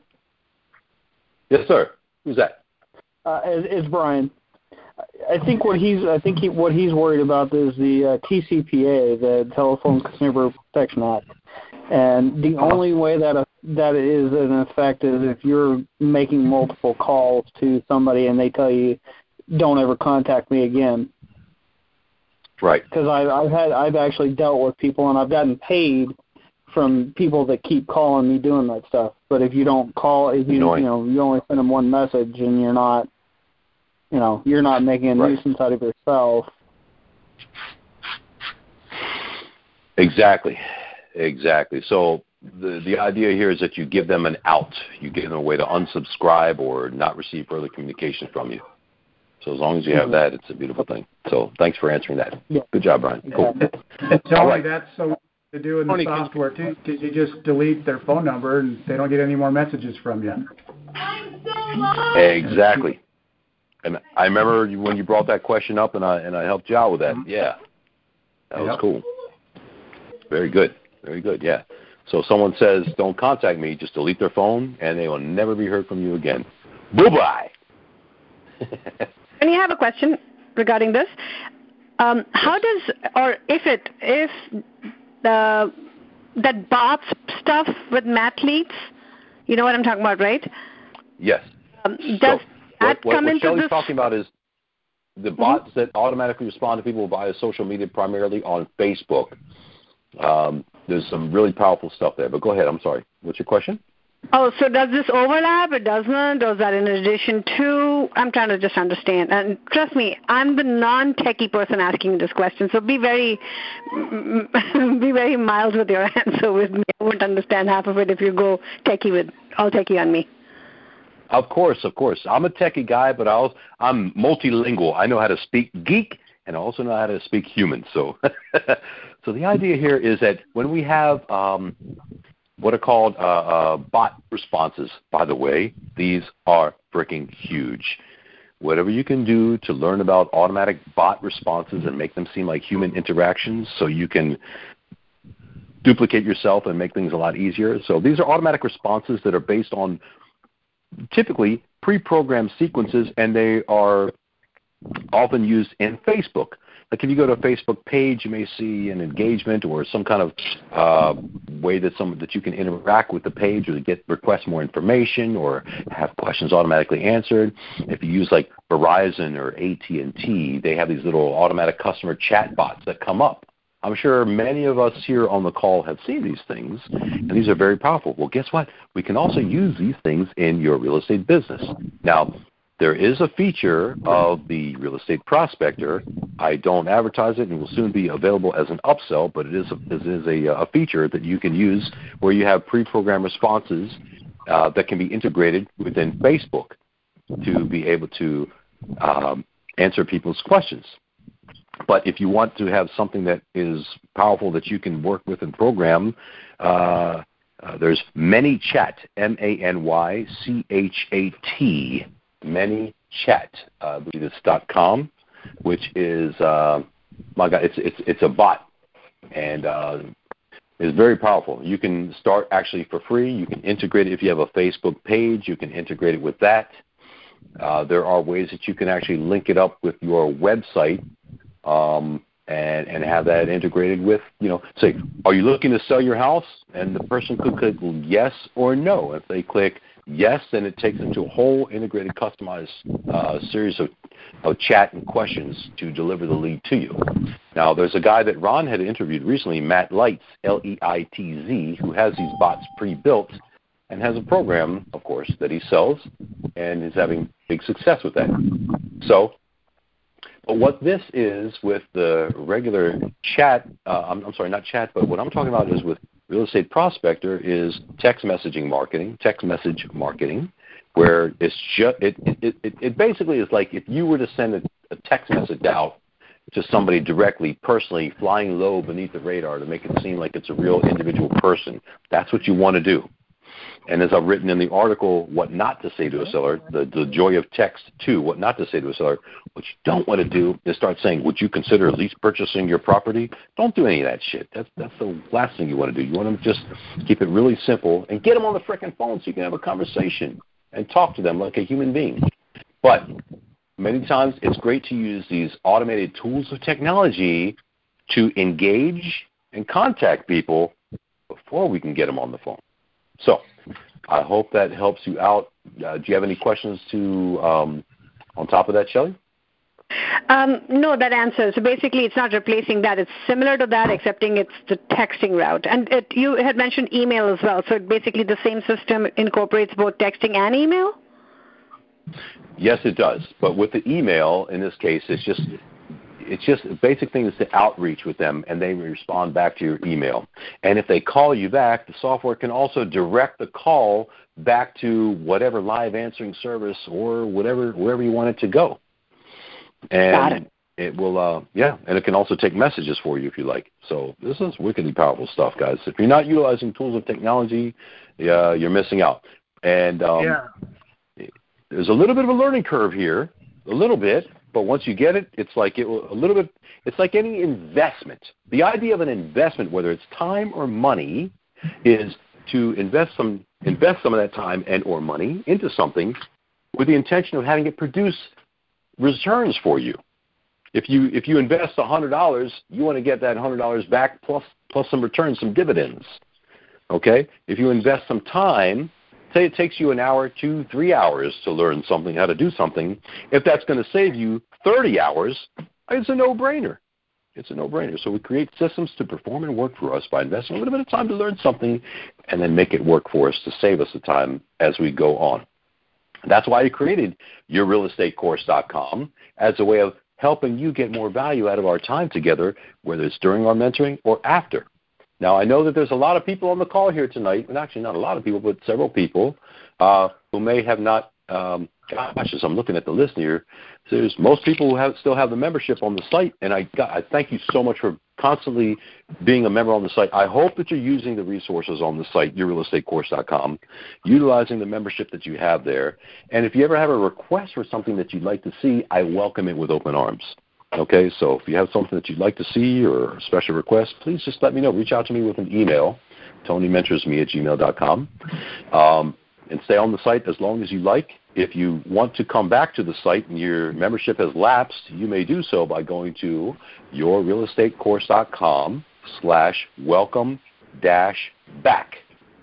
Yes, sir. Who's that? It's Brian. I think what he's worried about is the TCPA, the Telephone Consumer Protection Act, and the only way that is in effect is if you're making multiple calls to somebody and they tell you, "Don't ever contact me again." Right. Because I've actually dealt with people and I've gotten paid from people that keep calling me doing that stuff. But if you don't call, you only send them one message and you're not making a nuisance out of yourself. Exactly. So the idea here is that you give them an out. You give them a way to unsubscribe or not receive further communication from you. So as long as you have that, it's a beautiful thing. So thanks for answering that. Yeah. Good job, Brian. Cool. And Tony, that's so to do in the software too, because you just delete their phone number and they don't get any more messages from you. Exactly. And I remember when you brought that question up, and I helped you out with that. Yeah, that was cool. Very good. Yeah. So if someone says, "Don't contact me," just delete their phone, and they will never be heard from you again. Bye-bye. And you have a question regarding this. How does, or if that bots stuff with Matleads, you know what I'm talking about, right? Yes. Does that come into Shelley's this? talking about is the bots that automatically respond to people via social media, primarily on Facebook. There's some really powerful stuff there. But go ahead. I'm sorry. What's your question? Oh, so does this overlap? It doesn't? Or is that in addition to? I'm trying to just understand. And trust me, I'm the non-techie person asking this question, so be very mild with your answer with me. I won't understand half of it if you go all techie on me. Of course. I'm a techie guy, but I'm multilingual. I know how to speak geek, and I also know how to speak human. So, so the idea here is that when we have what are called bot responses, by the way, these are freaking huge. Whatever you can do to learn about automatic bot responses and make them seem like human interactions so you can duplicate yourself and make things a lot easier. So these are automatic responses that are based on typically pre-programmed sequences, and they are often used in Facebook. like if you go to a Facebook page, you may see an engagement or some kind of way that you can interact with the page or request more information or have questions automatically answered. If you use like Verizon or AT&T, they have these little automatic customer chat bots that come up. I'm sure many of us here on the call have seen these things, and these are very powerful. Well, guess what? We can also use these things in your real estate business. Now, there is a feature of the Real Estate Prospector. I don't advertise it, and it will soon be available as an upsell, but it is a feature that you can use where you have pre-programmed responses that can be integrated within Facebook to be able to answer people's questions. But if you want to have something that is powerful that you can work with and program, there's ManyChat, ManyChat, ManyChat, I believe it's .com, which is, my God, it's a bot, and it's very powerful. You can start actually for free. You can integrate it if you have a Facebook page. You can integrate it with that. There are ways that you can actually link it up with your website. And have that integrated with, say, are you looking to sell your house? And the person could click yes or no. If they click yes, then it takes them to a whole integrated, customized series of chat and questions to deliver the lead to you. Now, there's a guy that Ron had interviewed recently, Matt Leitz, Leitz, who has these bots pre-built and has a program, of course, that he sells and is having big success with that. So, but what this is with the regular chat, I'm sorry, not chat, but what I'm talking about is with Real Estate Prospector is text message marketing, where it's just it basically is like if you were to send a text message out to somebody directly, personally, flying low beneath the radar to make it seem like it's a real individual person. That's what you want to do. And as I've written in the article, What Not to Say to a Seller, the Joy of Text 2, What Not to Say to a Seller, what you don't want to do is start saying, would you consider at least purchasing your property? Don't do any of that shit. That's the last thing you want to do. You want to just keep it really simple and get them on the frickin' phone so you can have a conversation and talk to them like a human being. But many times it's great to use these automated tools of technology to engage and contact people before we can get them on the phone. So I hope that helps you out. Do you have any questions on top of that, Shelley? No, that answers. So basically, it's not replacing that. It's similar to that, excepting it's the texting route. And you had mentioned email as well. So basically the same system incorporates both texting and email? Yes, it does. But with the email, in this case, it's just the basic thing is to outreach with them, and they respond back to your email. And if they call you back, the software can also direct the call back to whatever live answering service or wherever you want it to go. And got it. It will, and it can also take messages for you if you like. So this is wickedly powerful stuff, guys. If you're not utilizing tools of technology, you're missing out. And there's a little bit of a learning curve here, a little bit. But once you get it, it's like it's like any investment. The idea of an investment, whether it's time or money, is to invest some of that time and or money into something with the intention of having it produce returns for you. If you invest $100, you want to get that $100 back plus some returns, some dividends. Okay? If you invest some time, say it takes you an hour, 2, 3 hours to learn something, how to do something. If that's going to save you 30 hours, it's a no-brainer. It's a no-brainer. So we create systems to perform and work for us by investing a little bit of time to learn something and then make it work for us to save us the time as we go on. That's why I created YourRealEstateCourse.com as a way of helping you get more value out of our time together, whether it's during our mentoring or after. Now, I know that there's a lot of people on the call here tonight, and actually not a lot of people, but several people who may have not, as I'm looking at the list here, there's most people who still have the membership on the site, and I thank you so much for constantly being a member on the site. I hope that you're using the resources on the site, YourRealEstateCourse.com, utilizing the membership that you have there. And if you ever have a request for something that you'd like to see, I welcome it with open arms. Okay, so if you have something that you'd like to see or a special request, please just let me know. Reach out to me with an email, TonyMentorsMe@gmail.com, and stay on the site as long as you like. If you want to come back to the site and your membership has lapsed, you may do so by going to yourrealestatecourse.com/welcome-back.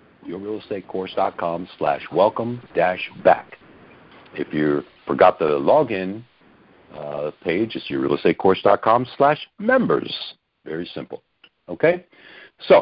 yourrealestatecourse.com/welcome-back. If you forgot the login page, it's yourrealestatecourse.com/members. Very simple. Okay? So,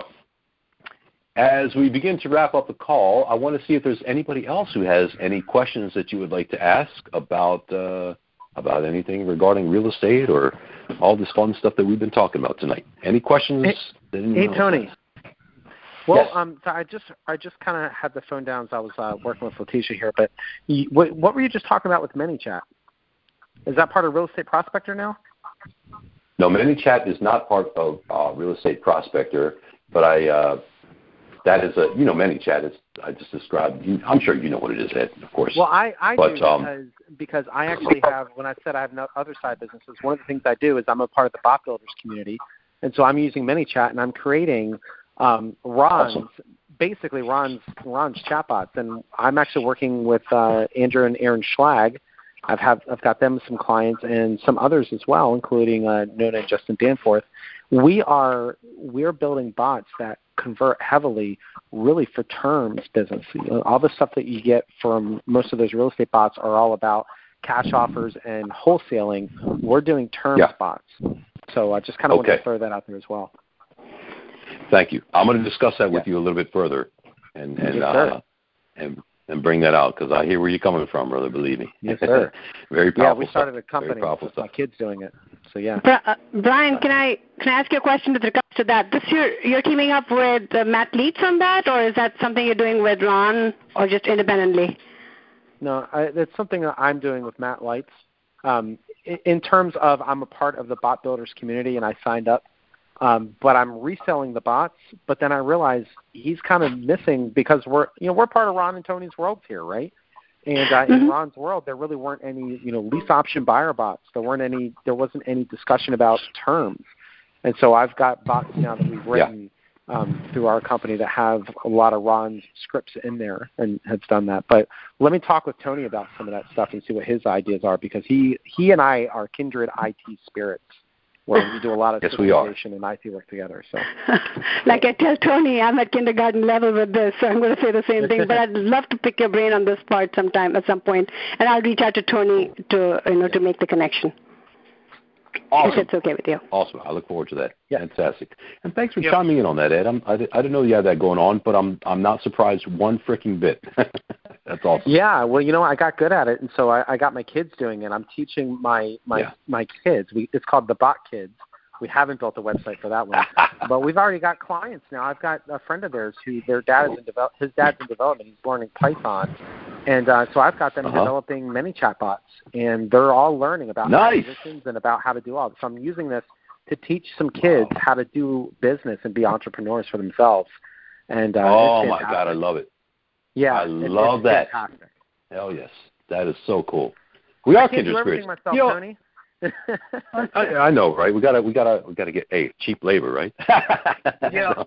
as we begin to wrap up the call, I want to see if there's anybody else who has any questions that you would like to ask about anything regarding real estate or all this fun stuff that we've been talking about tonight. Any questions? Hey Tony. Well, yes. So I just kind of had the phone down as I was working with Letitia here. But what were you just talking about with ManyChat? Is that part of Real Estate Prospector now? No, ManyChat is not part of Real Estate Prospector, but that is ManyChat. I just described. I'm sure you know what it is, Ed, of course. Well, I do because I actually have. When I said I have other side businesses, one of the things I do is I'm a part of the bot builders community, and so I'm using ManyChat and I'm creating Ron's chatbots, and I'm actually working with Andrew and Aaron Schlag. I've got them some clients and some others as well, including Nona and Justin Danforth. We are building bots that convert heavily, really for terms business. All the stuff that you get from most of those real estate bots are all about cash offers and wholesaling. We're doing terms bots. So I just kind of want to throw that out there as well. Thank you. I'm going to discuss that with you a little bit further and bring that out because I hear where you're coming from, brother. Believe me. Yes, sir. Very powerful. Yeah, we started a company with my kids doing it. So yeah. Brian, can I ask you a question with regards to that? This year, you're teaming up with Matt Leitz on that, or is that something you're doing with Ron, or just independently? No, it's something that I'm doing with Matt Leitz. In terms of, I'm a part of the bot builders community, and I signed up. But I'm reselling the bots. But then I realized he's kind of missing because we're part of Ron and Tony's worlds here, right? And in Ron's world, there really weren't any lease option buyer bots. There wasn't any discussion about terms. And so I've got bots now that we've written through our company that have a lot of Ron's scripts in there and has done that. But let me talk with Tony about some of that stuff and see what his ideas are because he and I are kindred IT spirits. Where we do a lot of civilization and IT work together. So, like I tell Tony, I'm at kindergarten level with this, so I'm going to say the same thing. But I'd love to pick your brain on this part at some point, and I'll reach out to Tony to make the connection. Awesome. If it's okay with you. Awesome. I look forward to that. Yeah. Fantastic. And thanks for chiming in on that, Ed. I didn't know you had that going on, but I'm not surprised one freaking bit. That's awesome. Yeah. Well, I got good at it, and so I got my kids doing it. I'm teaching my kids. It's called the Bot Kids. We haven't built a website for that one, but we've already got clients now. I've got a friend of theirs who his dad's in development. He's learning Python, and so I've got them developing ManyChat bots, and they're all learning about acquisitions and about how to do all this. So I'm using this to teach some kids how to do business and be entrepreneurs for themselves. And oh my God, I love it. Yeah, I love that. Fantastic. Hell yes, that is so cool. We are kindred spirits. Myself, Tony. I know, right? We gotta get cheap labor, right? Yeah.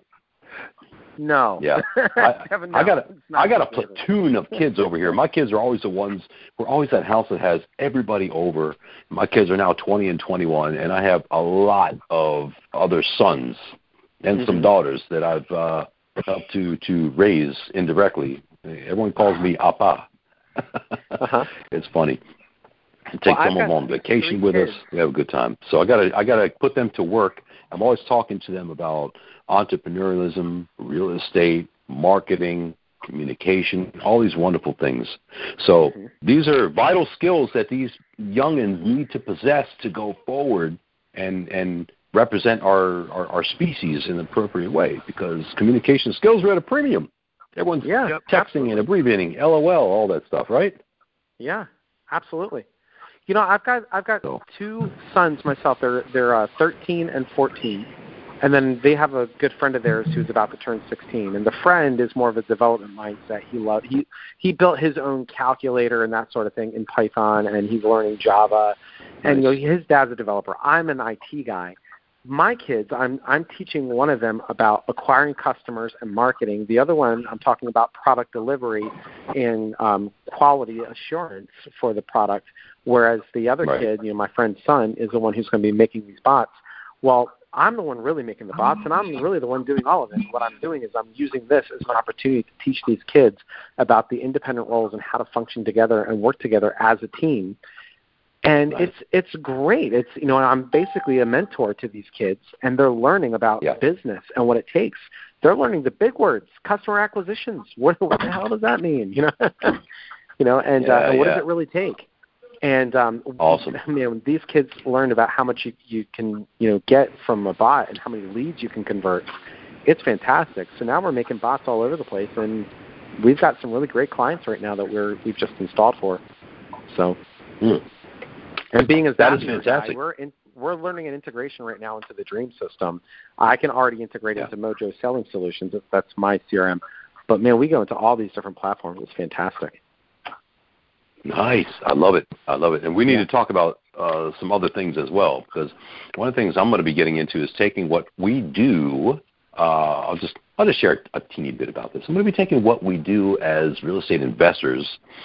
No. Yeah. I got a platoon of kids over here. My kids are always the ones. We're always that house that has everybody over. My kids are now 20 and 21, and I have a lot of other sons and some daughters that I've helped to raise indirectly. Everyone calls me Appa. It's funny. Take some of them on vacation with us. We have a good time. So I gotta put them to work. I'm always talking to them about entrepreneurialism, real estate, marketing, communication, all these wonderful things. So these are vital skills that these youngins need to possess to go forward and represent our species in an appropriate way because communication skills are at a premium. Everyone's texting and abbreviating, LOL, all that stuff, right? Yeah, absolutely. I've got two sons myself. They're 13 and 14, and then they have a good friend of theirs who's about to turn 16. And the friend is more of a development mindset. He built his own calculator and that sort of thing in Python, and he's learning Java. And his dad's a developer. I'm an IT guy, my kids, I'm teaching one of them about acquiring customers and marketing. The other one, I'm talking about product delivery and quality assurance for the product. Whereas the other kid, my friend's son, is the one who's going to be making these bots. Well, I'm the one really making the bots, and I'm really the one doing all of it. What I'm doing is I'm using this as an opportunity to teach these kids about the independent roles and how to function together and work together as a team. And it's great. It's I'm basically a mentor to these kids, and they're learning about business and what it takes. They're learning the big words, customer acquisitions. What the hell does that mean? And what does it really take? And awesome. These kids learn about how much you can get from a bot and how many leads you can convert. It's fantastic. So now we're making bots all over the place, and we've got some really great clients right now that we've just installed for. So. And being as that is fantastic. We're learning an integration right now into the Dream system. I can already integrate into Mojo Selling Solutions. That's my CRM. But, man, we go into all these different platforms. It's fantastic. Nice. I love it. And we need to talk about some other things as well, because one of the things I'm going to be getting into is taking what we do. I'll just share a teeny bit about this. I'm going to be taking what we do as real estate investors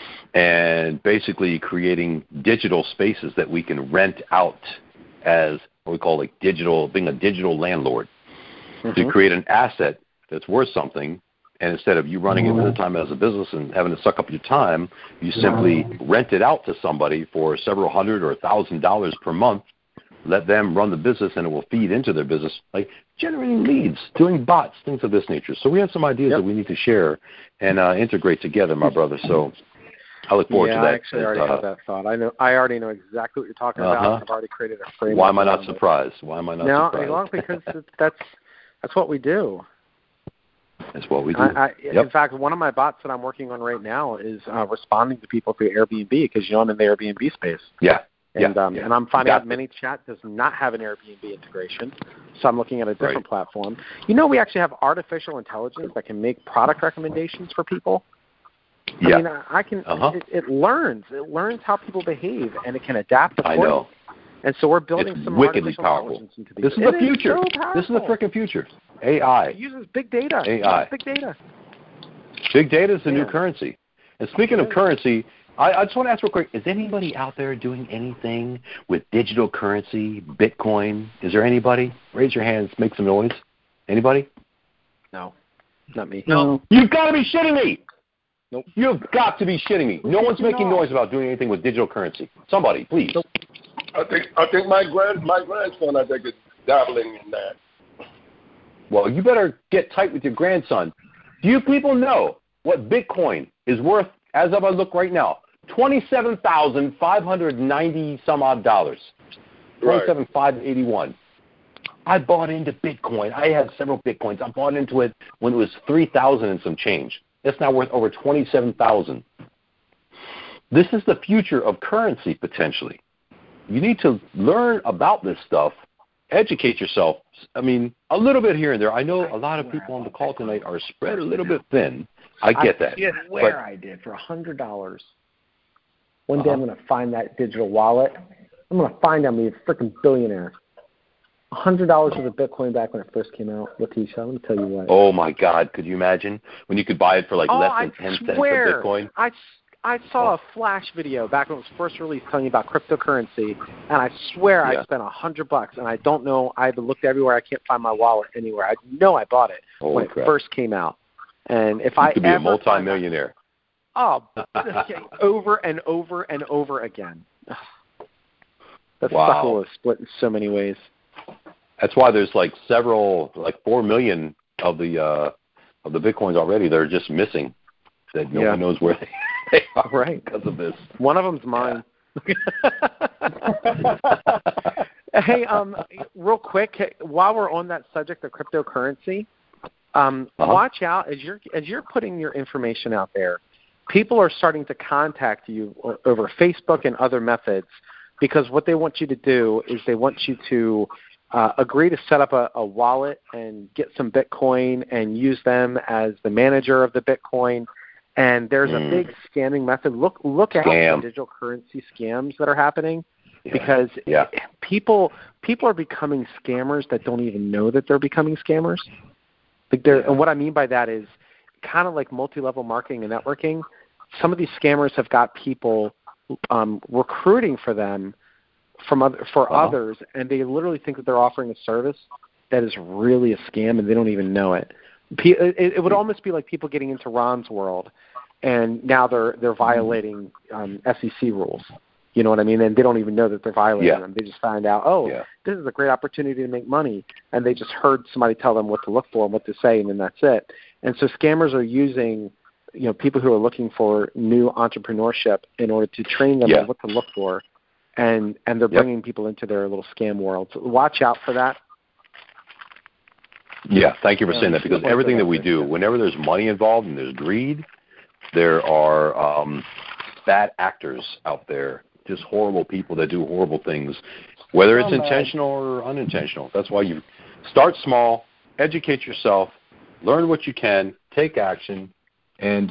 and basically creating digital spaces that we can rent out as what we call being a digital landlord, to create an asset that's worth something. And instead of you running it full time as a business and having to suck up your time, you simply rent it out to somebody for several $100 or $1,000 per month. Let them run the business, and it will feed into their business, like generating leads, doing bots, things of this nature. So we have some ideas that we need to share and integrate together, my brother. So I look forward to that. I actually already have that thought. I already know exactly what you're talking about. I've already created a framework. Why am I not surprised? No, because that's what we do. That's what we do. In fact, one of my bots that I'm working on right now is responding to people through Airbnb, because I'm in the Airbnb space. And I'm finding out ManyChat does not have an Airbnb integration, so I'm looking at a different platform. We actually have artificial intelligence that can make product recommendations for people. I mean, I can. It learns how people behave, and it can adapt accordingly. I know. And so we're building some wickedly powerful. Into these. This is the future. This is the freaking future. AI. It uses big data. AI. Big data. Big data is the new currency. And speaking of currency, I just want to ask real quick, is anybody out there doing anything with digital currency, Bitcoin? Is there anybody? Raise your hands, make some noise. Anybody? No, not me. No. You've got to be shitting me. Nope. You've got to be shitting me. No one's making noise about doing anything with digital currency. Somebody, please. Nope. I think my grandson, is dabbling in that. Well, you better get tight with your grandson. Do you people know what Bitcoin is worth as of I look right now? $27,590 some odd dollars. $27,581. I bought into Bitcoin. I had several Bitcoins. I bought into it when it was $3,000 and some change. It's now worth over $27,000. This is the future of currency potentially. You need to learn about this stuff, educate yourself. I mean, a little bit here and there. I know a lot of people on the call tonight are spread a little bit thin. I get that. I swear I did for $100. One day I'm going to find that digital wallet. I'm going to find I'm a freaking billionaire. $100 worth of Bitcoin back when it first came out. Letitia, I'm going to tell you what. Oh, my God. Could you imagine when you could buy it for like less than 10 cents of Bitcoin? I saw a flash video back when it was first released telling you about cryptocurrency, and I swear I spent $100, and I don't know. I've looked everywhere. I can't find my wallet anywhere. I know I bought it when it first came out. And if I could be a multimillionaire. Over and over and over again. That sucker was split in so many ways. That's why there's like 4 million of the Bitcoins already that are just missing, that no one knows where they are because of this. One of them's mine. Hey, real quick, while we're on that subject of cryptocurrency, watch out as you're putting your information out there. People are starting to contact you over Facebook and other methods, because what they want you to do is they want you to agree to set up a wallet and get some Bitcoin and use them as the manager of the Bitcoin. And there's a big scamming method. Look at the digital currency scams that are happening. because people are becoming scammers that don't even know that they're becoming scammers. And what I mean by that is kind of like multi-level marketing and networking. Some of these scammers have got people recruiting for them for others, and they literally think that they're offering a service that is really a scam, and they don't even know it. It would almost be like people getting into Ron's world, and now they're violating SEC rules. You know what I mean? And they don't even know that they're violating them. They just find out, this is a great opportunity to make money, and they just heard somebody tell them what to look for and what to say, and then that's it. And so scammers are using, people who are looking for new entrepreneurship in order to train them on what to look for, and they're bringing people into their little scam world. So watch out for that. Yeah, thank you for saying that, because everything that we do, whenever there's money involved and there's greed, there are bad actors out there, just horrible people that do horrible things, whether it's intentional or unintentional. That's why you start small, educate yourself, learn what you can, take action, and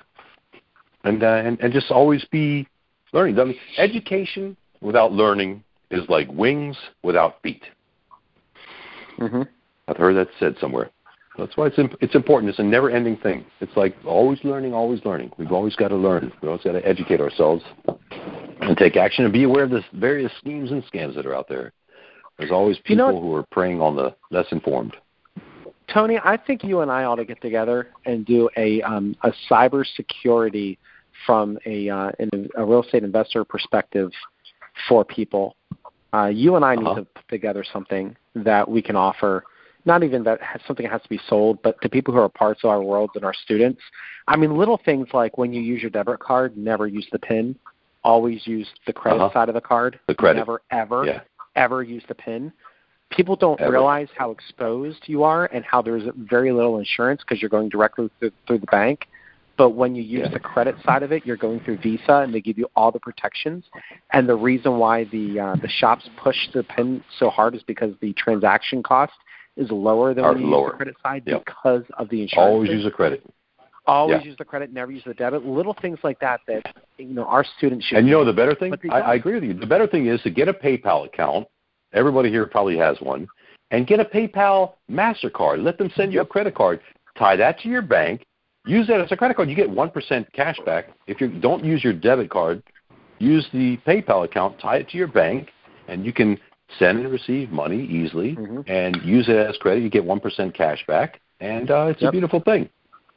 just always be learning. I mean, education without learning is like wings without feet. Mm-hmm. I've heard that said somewhere. That's why it's important. It's a never-ending thing. It's like always learning, always learning. We've always got to learn. We've always got to educate ourselves and take action and be aware of the various schemes and scams that are out there. There's always people who are preying on the less informed. Tony, I think you and I ought to get together and do a cybersecurity from a real estate investor perspective for people. You and I need to put together something that we can offer. Not even that something has to be sold, but to people who are parts of our world and our students. I mean, little things like when you use your debit card, never use the PIN. Always use the credit side of the card. The credit. Never, ever use the PIN. People don't realize how exposed you are and how there's very little insurance because you're going directly through the bank. But when you use the credit side of it, you're going through Visa, and they give you all the protections. And the reason why the shops push the PIN so hard is because the transaction cost is lower than when you use the credit side because of the insurance. Always use the credit. Always use the credit, never use the debit. Little things like that our students should. And the better thing, I agree with you. The better thing is to get a PayPal account. Everybody here probably has one. And get a PayPal MasterCard. Let them send you a credit card. Tie that to your bank. Use that as a credit card. You get 1% cash back. If you don't use your debit card, use the PayPal account, tie it to your bank, and you can send and receive money easily and use it as credit. You get 1% cash back, and it's a beautiful thing.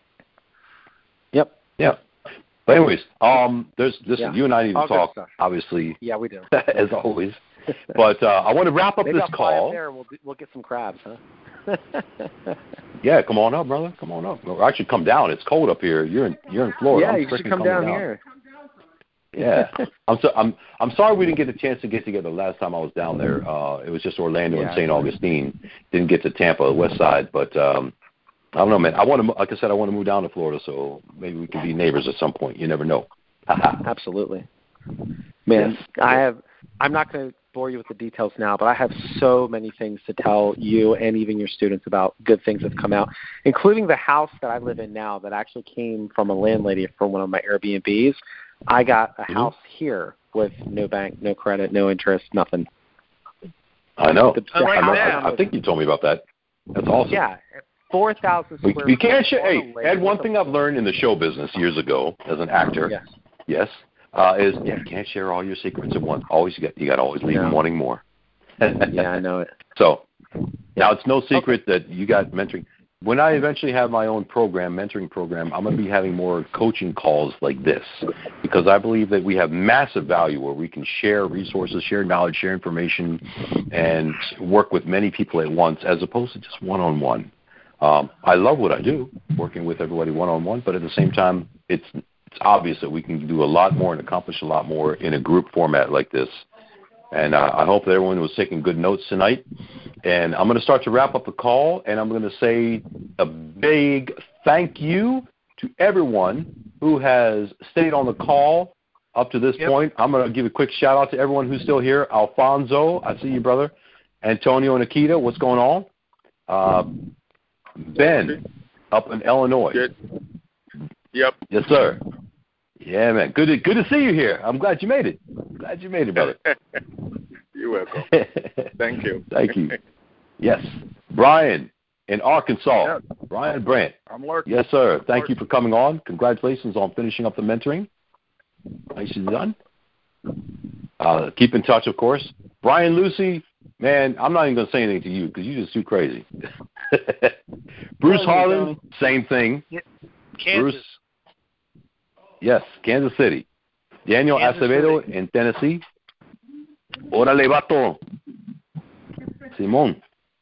Yep. Yeah. But anyways, you and I need to talk, obviously. Yeah, we do. As always. But I want to wrap up this call. There and we'll get some crabs, huh? Yeah, come on up, brother. Come on up. Or I should come down. It's cold up here. You're in Florida. Yeah, you should come down here. Yeah, I'm sorry we didn't get a chance to get together last time I was down there. It was just Orlando and St. Augustine. Didn't get to Tampa, the West Side, but I don't know, man. Like I said, I want to move down to Florida, so maybe we can be neighbors at some point. You never know. Absolutely, man. Yes. I'm not going to bore you with the details now, but I have so many things to tell you and even your students about good things that have come out, including the house that I live in now that actually came from a landlady from one of my Airbnbs. I got a house here with no bank, no credit, no interest, nothing. I know. I think you told me about that. That's awesome. Yeah, 4,000 square feet. You can't share. Hey, Ed, one thing I've learned in the show business years ago as an actor, is you can't share all your secrets at once. You got to always leave them wanting more. Yeah, I know it. So now it's no secret that you got mentoring. When I eventually have my own mentoring program, I'm going to be having more coaching calls like this because I believe that we have massive value where we can share resources, share knowledge, share information, and work with many people at once as opposed to just one-on-one. I love what I do, working with everybody one-on-one, but at the same time, it's obvious that we can do a lot more and accomplish a lot more in a group format like this. And I hope that everyone was taking good notes tonight. And I'm going to start to wrap up the call, and I'm going to say a big thank you to everyone who has stayed on the call up to this point. I'm going to give a quick shout-out to everyone who's still here. Alfonso, I see you, brother. Antonio and Akita, what's going on? Ben, up in Illinois. Good. Yep. Yes, sir. Yeah, man. Good to see you here. I'm glad you made it. Glad you made it, brother. You're welcome. Thank you. Thank you. Yes. Brian in Arkansas. Yes. Brian Brandt. I'm lurking. Yes, sir. Thank you for coming on. Congratulations on finishing up the mentoring. Nicely done. Keep in touch, of course. Brian Lucy, man, I'm not even going to say anything to you because you're just too crazy. Bruce Harlan, same thing. Yeah. Kansas. Bruce. Yes, Kansas City. Daniel Kansas Acevedo City. in Tennessee. Órale, vato. Simón.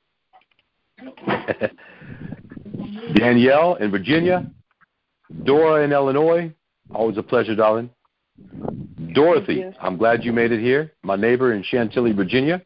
Danielle in Virginia. Dora in Illinois. Always a pleasure, darling. Dorothy, I'm glad you made it here. My neighbor in Chantilly, Virginia.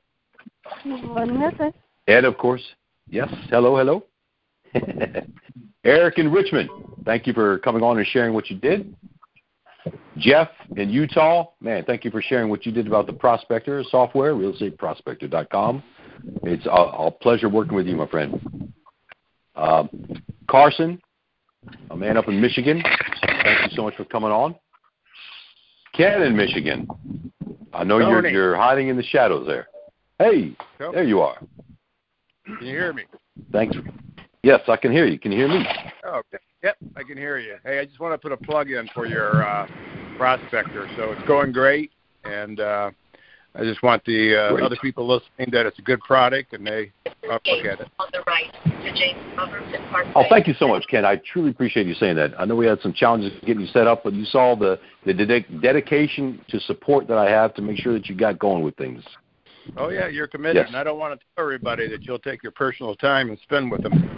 Ed, of course. Yes. Hello. Eric in Richmond. Thank you for coming on and sharing what you did. Jeff in Utah. Man, thank you for sharing what you did about the Prospector software, realestateprospector.com. It's a pleasure working with you, my friend. Carson, a man up in Michigan. Thank you so much for coming on. Ken in Michigan. I know you're hiding in the shadows there. Hey, there you are. Can you hear me? Thanks. Yes, I can hear you. Can you hear me? Oh, yep, I can hear you. Hey, I just want to put a plug in for your Prospector. So it's going great, and I just want the other people listening that it's a good product, and they look at it. On the right, to James Robertson Parkway. Oh, thank you so much, Ken. I truly appreciate you saying that. I know we had some challenges getting you set up, but you saw the dedication to support that I have to make sure that you got going with things. Oh, yeah, you're committed, Yes. and I don't want to tell everybody that you'll take your personal time and spend with them.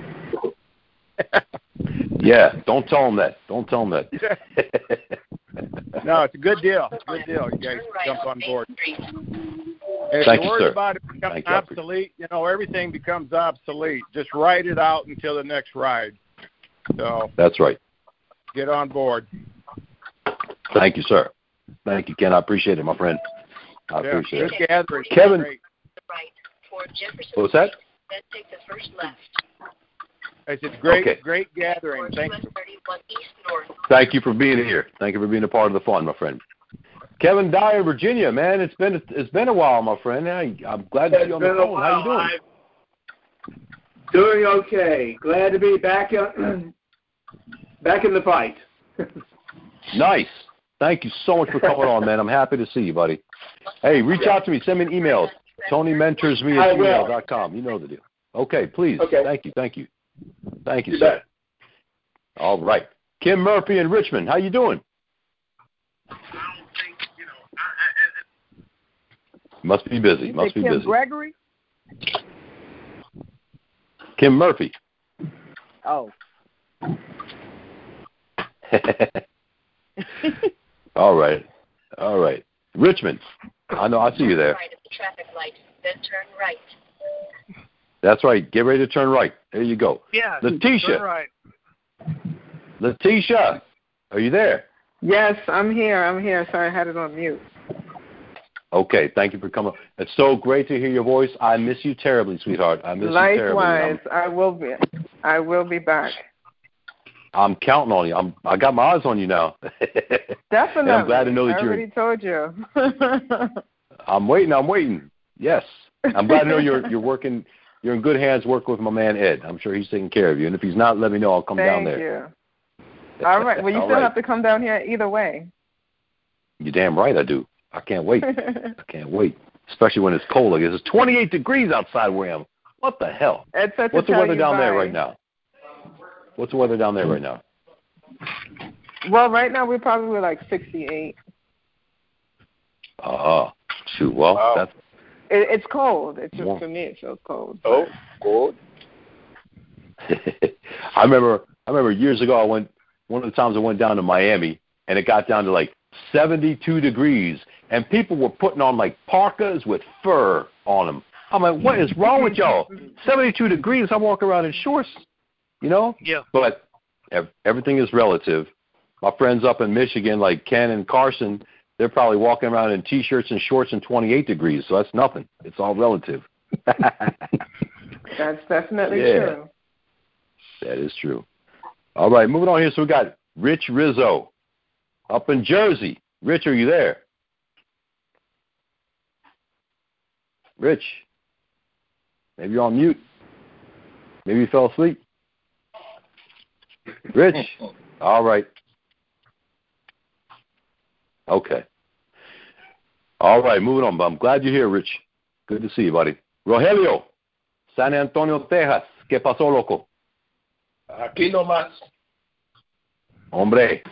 Yeah, don't tell them that. Don't tell them that. No, it's a good deal. It's a good deal. You guys jump on board. If Thank you're you, worried sir. about it becoming obsolete, everything becomes obsolete. Just ride it out until the next ride. So That's right. get on board. Thank you, sir. Thank you, Ken. I appreciate it, my friend. I appreciate good it. gathering. Kevin, Great. what's that? Then take the first left. I said great, Okay. Great gathering. Thank you. 31 east north. Thank you for being here. Thank you for being a part of the fun, my friend. Kevin Dyer, Virginia, man, it's been a while, my friend. I'm glad to see you on the phone. How you doing? Doing okay. Glad to be back in the fight. Nice. Thank you so much for coming on, man. I'm happy to see you, buddy. Hey, reach out to me. Send me an email. TonyMentorsMe@gmail.com. You know the deal. Okay, please. Okay. Thank you, sir. All right. Kim Murphy in Richmond. How you doing? Must be busy. Must be Kim busy. Gregory? Kim Murphy. Oh. All right. Richmond. I know. I see you there. Right at the traffic light, then turn right. That's right. Get ready to turn right. There you go. Yeah. Letitia. Turn right. Letitia, are you there? Yes, I'm here. Sorry, I had it on mute. Okay, thank you for coming. It's so great to hear your voice. I miss you terribly, sweetheart. I miss you terribly. Likewise, I will be back. I'm counting on you. I got my eyes on you now. Definitely. And I'm glad to know that I already told you. I'm waiting. Yes. I'm glad to know you're working. You're in good hands working with my man Ed. I'm sure he's taking care of you. And if he's not, let me know. I'll come down there. Thank you. All right. Well, you still have to come down here either way. You're damn right I do. I can't wait. Especially when it's cold like this. It's 28 degrees outside where I am. What the hell? What's the weather down there right now? What's the weather down there right now? Well, right now we're probably like 68. Shoot. Well, that's... It's cold. It's just for me. It feels cold. Oh, cold. I remember years ago. One of the times I went down to Miami, and it got down to like 72 degrees, and people were putting on like parkas with fur on them. I'm like, what is wrong with y'all? 72 degrees. I'm walking around in shorts, Yeah. But everything is relative. My friends up in Michigan, like Ken and Carson, they're probably walking around in T-shirts and shorts in 28 degrees, so that's nothing. It's all relative. That's definitely true. That is true. All right, moving on here. So we got Rich Rizzo. up in Jersey. Rich, are you there? Rich, maybe you're on mute. Maybe you fell asleep. Rich, all right. Okay. All right, moving on. But I'm glad you're here, Rich. Good to see you, buddy. Rogelio, San Antonio, Texas. ¿Qué pasó, loco? Aquí nomás. Hombre.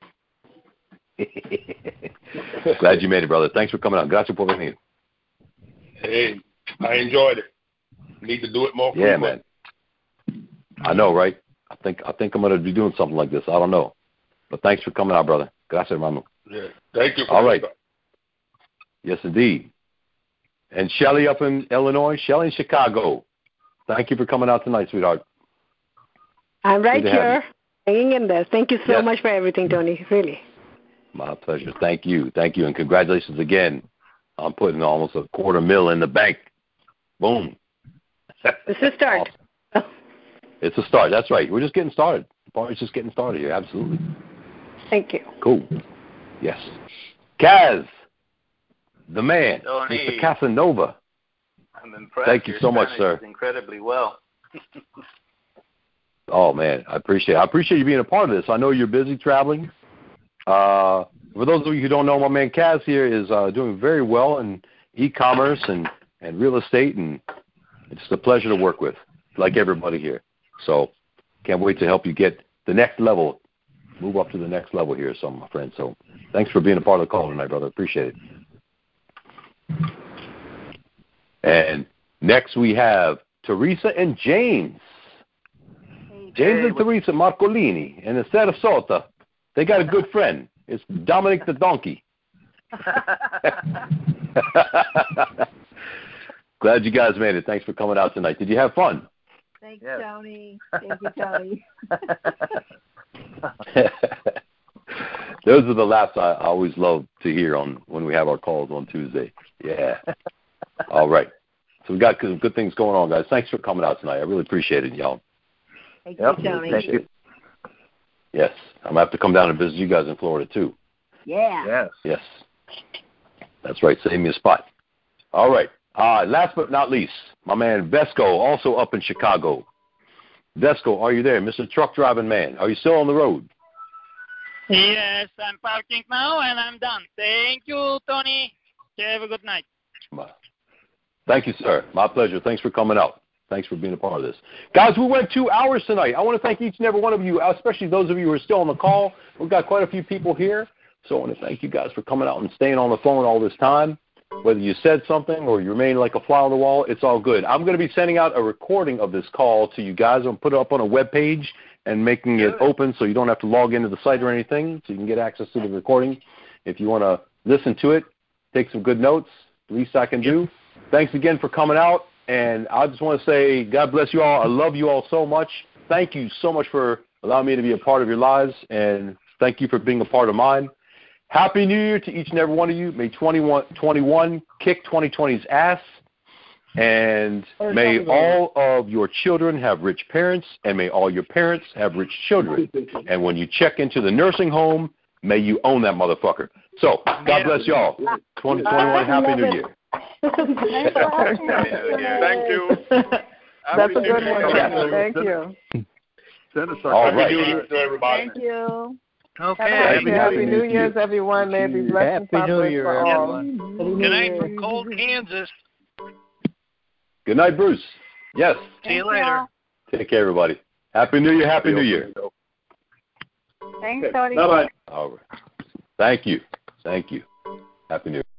Glad you made it, brother. Thanks for coming out. Gracias por venir. Hey, I enjoyed it. Need to do it more Yeah, frequent. man. I know, right? I think I'm going to be doing something like this. I don't know. But thanks for coming out, brother. Gracias, hermano. Yeah. Thank you. All right. Yes, indeed. And Shelly up in Illinois. Shelly in Chicago. Thank you for coming out tonight, sweetheart. I'm right here, hanging in there. Thank you so much for everything, Tony. Really. My pleasure. Thank you. Thank you. And congratulations again on putting almost $250,000 in the bank. Boom. It's a start. Awesome. It's a start. That's right. We're just getting started. The party's just getting started here. Absolutely. Thank you. Cool. Yes. Kaz, the man, Tony. Mr. Casanova. I'm impressed. Thank you so much, sir. Incredibly well. Oh, man, I appreciate it. I appreciate you being a part of this. I know you're busy traveling. For those of you who don't know, my man Kaz here is doing very well in e-commerce and real estate, and it's a pleasure to work with, like everybody here. So can't wait to help you get the next level, move up to the next level here, some of my friends. So thanks for being a part of the call tonight, brother. Appreciate it. And next we have Teresa and James. James and Teresa Marcolini in the Sarasota. They got a good friend. It's Dominic the Donkey. Glad you guys made it. Thanks for coming out tonight. Did you have fun? Thanks, Tony. Thank you, Tony. Those are the laughs I always love to hear on when we have our calls on Tuesday. Yeah. All right. So we got good things going on, guys. Thanks for coming out tonight. I really appreciate it, y'all. Thank you, Tony. Thank you. Yes. I'm going to have to come down and visit you guys in Florida, too. Yeah. Yes. That's right. Save me a spot. All right. Last but not least, my man Vesco, also up in Chicago. Vesco, are you there? Mr. Truck Driving Man, are you still on the road? Yes, I'm parking now and I'm done. Thank you, Tony. Have a good night. Thank you, sir. My pleasure. Thanks for coming out. Thanks for being a part of this. Guys, we went 2 hours tonight. I want to thank each and every one of you, especially those of you who are still on the call. We've got quite a few people here, so I want to thank you guys for coming out and staying on the phone all this time. Whether you said something or you remained like a fly on the wall, it's all good. I'm going to be sending out a recording of this call to you guys. I'm going to put it up on a web page and making it open so you don't have to log into the site or anything, so you can get access to the recording. If you want to listen to it, take some good notes, the least I can do. Thanks again for coming out, and I just want to say God bless you all. I love you all so much. Thank you so much for allowing me to be a part of your lives, and thank you for being a part of mine. Happy New Year to each and every one of you. May 2021 kick 2020's ass, and may all of your children have rich parents, and may all your parents have rich children. And when you check into the nursing home, may you own that motherfucker. So, God bless y'all. 2021, Happy New Year. Thank you. That's a good one. Thank you. Send us all right. Happy New Year to everybody. Thank you. Okay. Happy New Year's, everyone. May it be blessed and prosperous for all. Good night from cold Kansas. Good night, Bruce. Yes. See you later. Take care, everybody. Happy New Year. Happy New Year. Thanks, Tony. Bye-bye. All right. Thank you. Thank you. Happy New Year.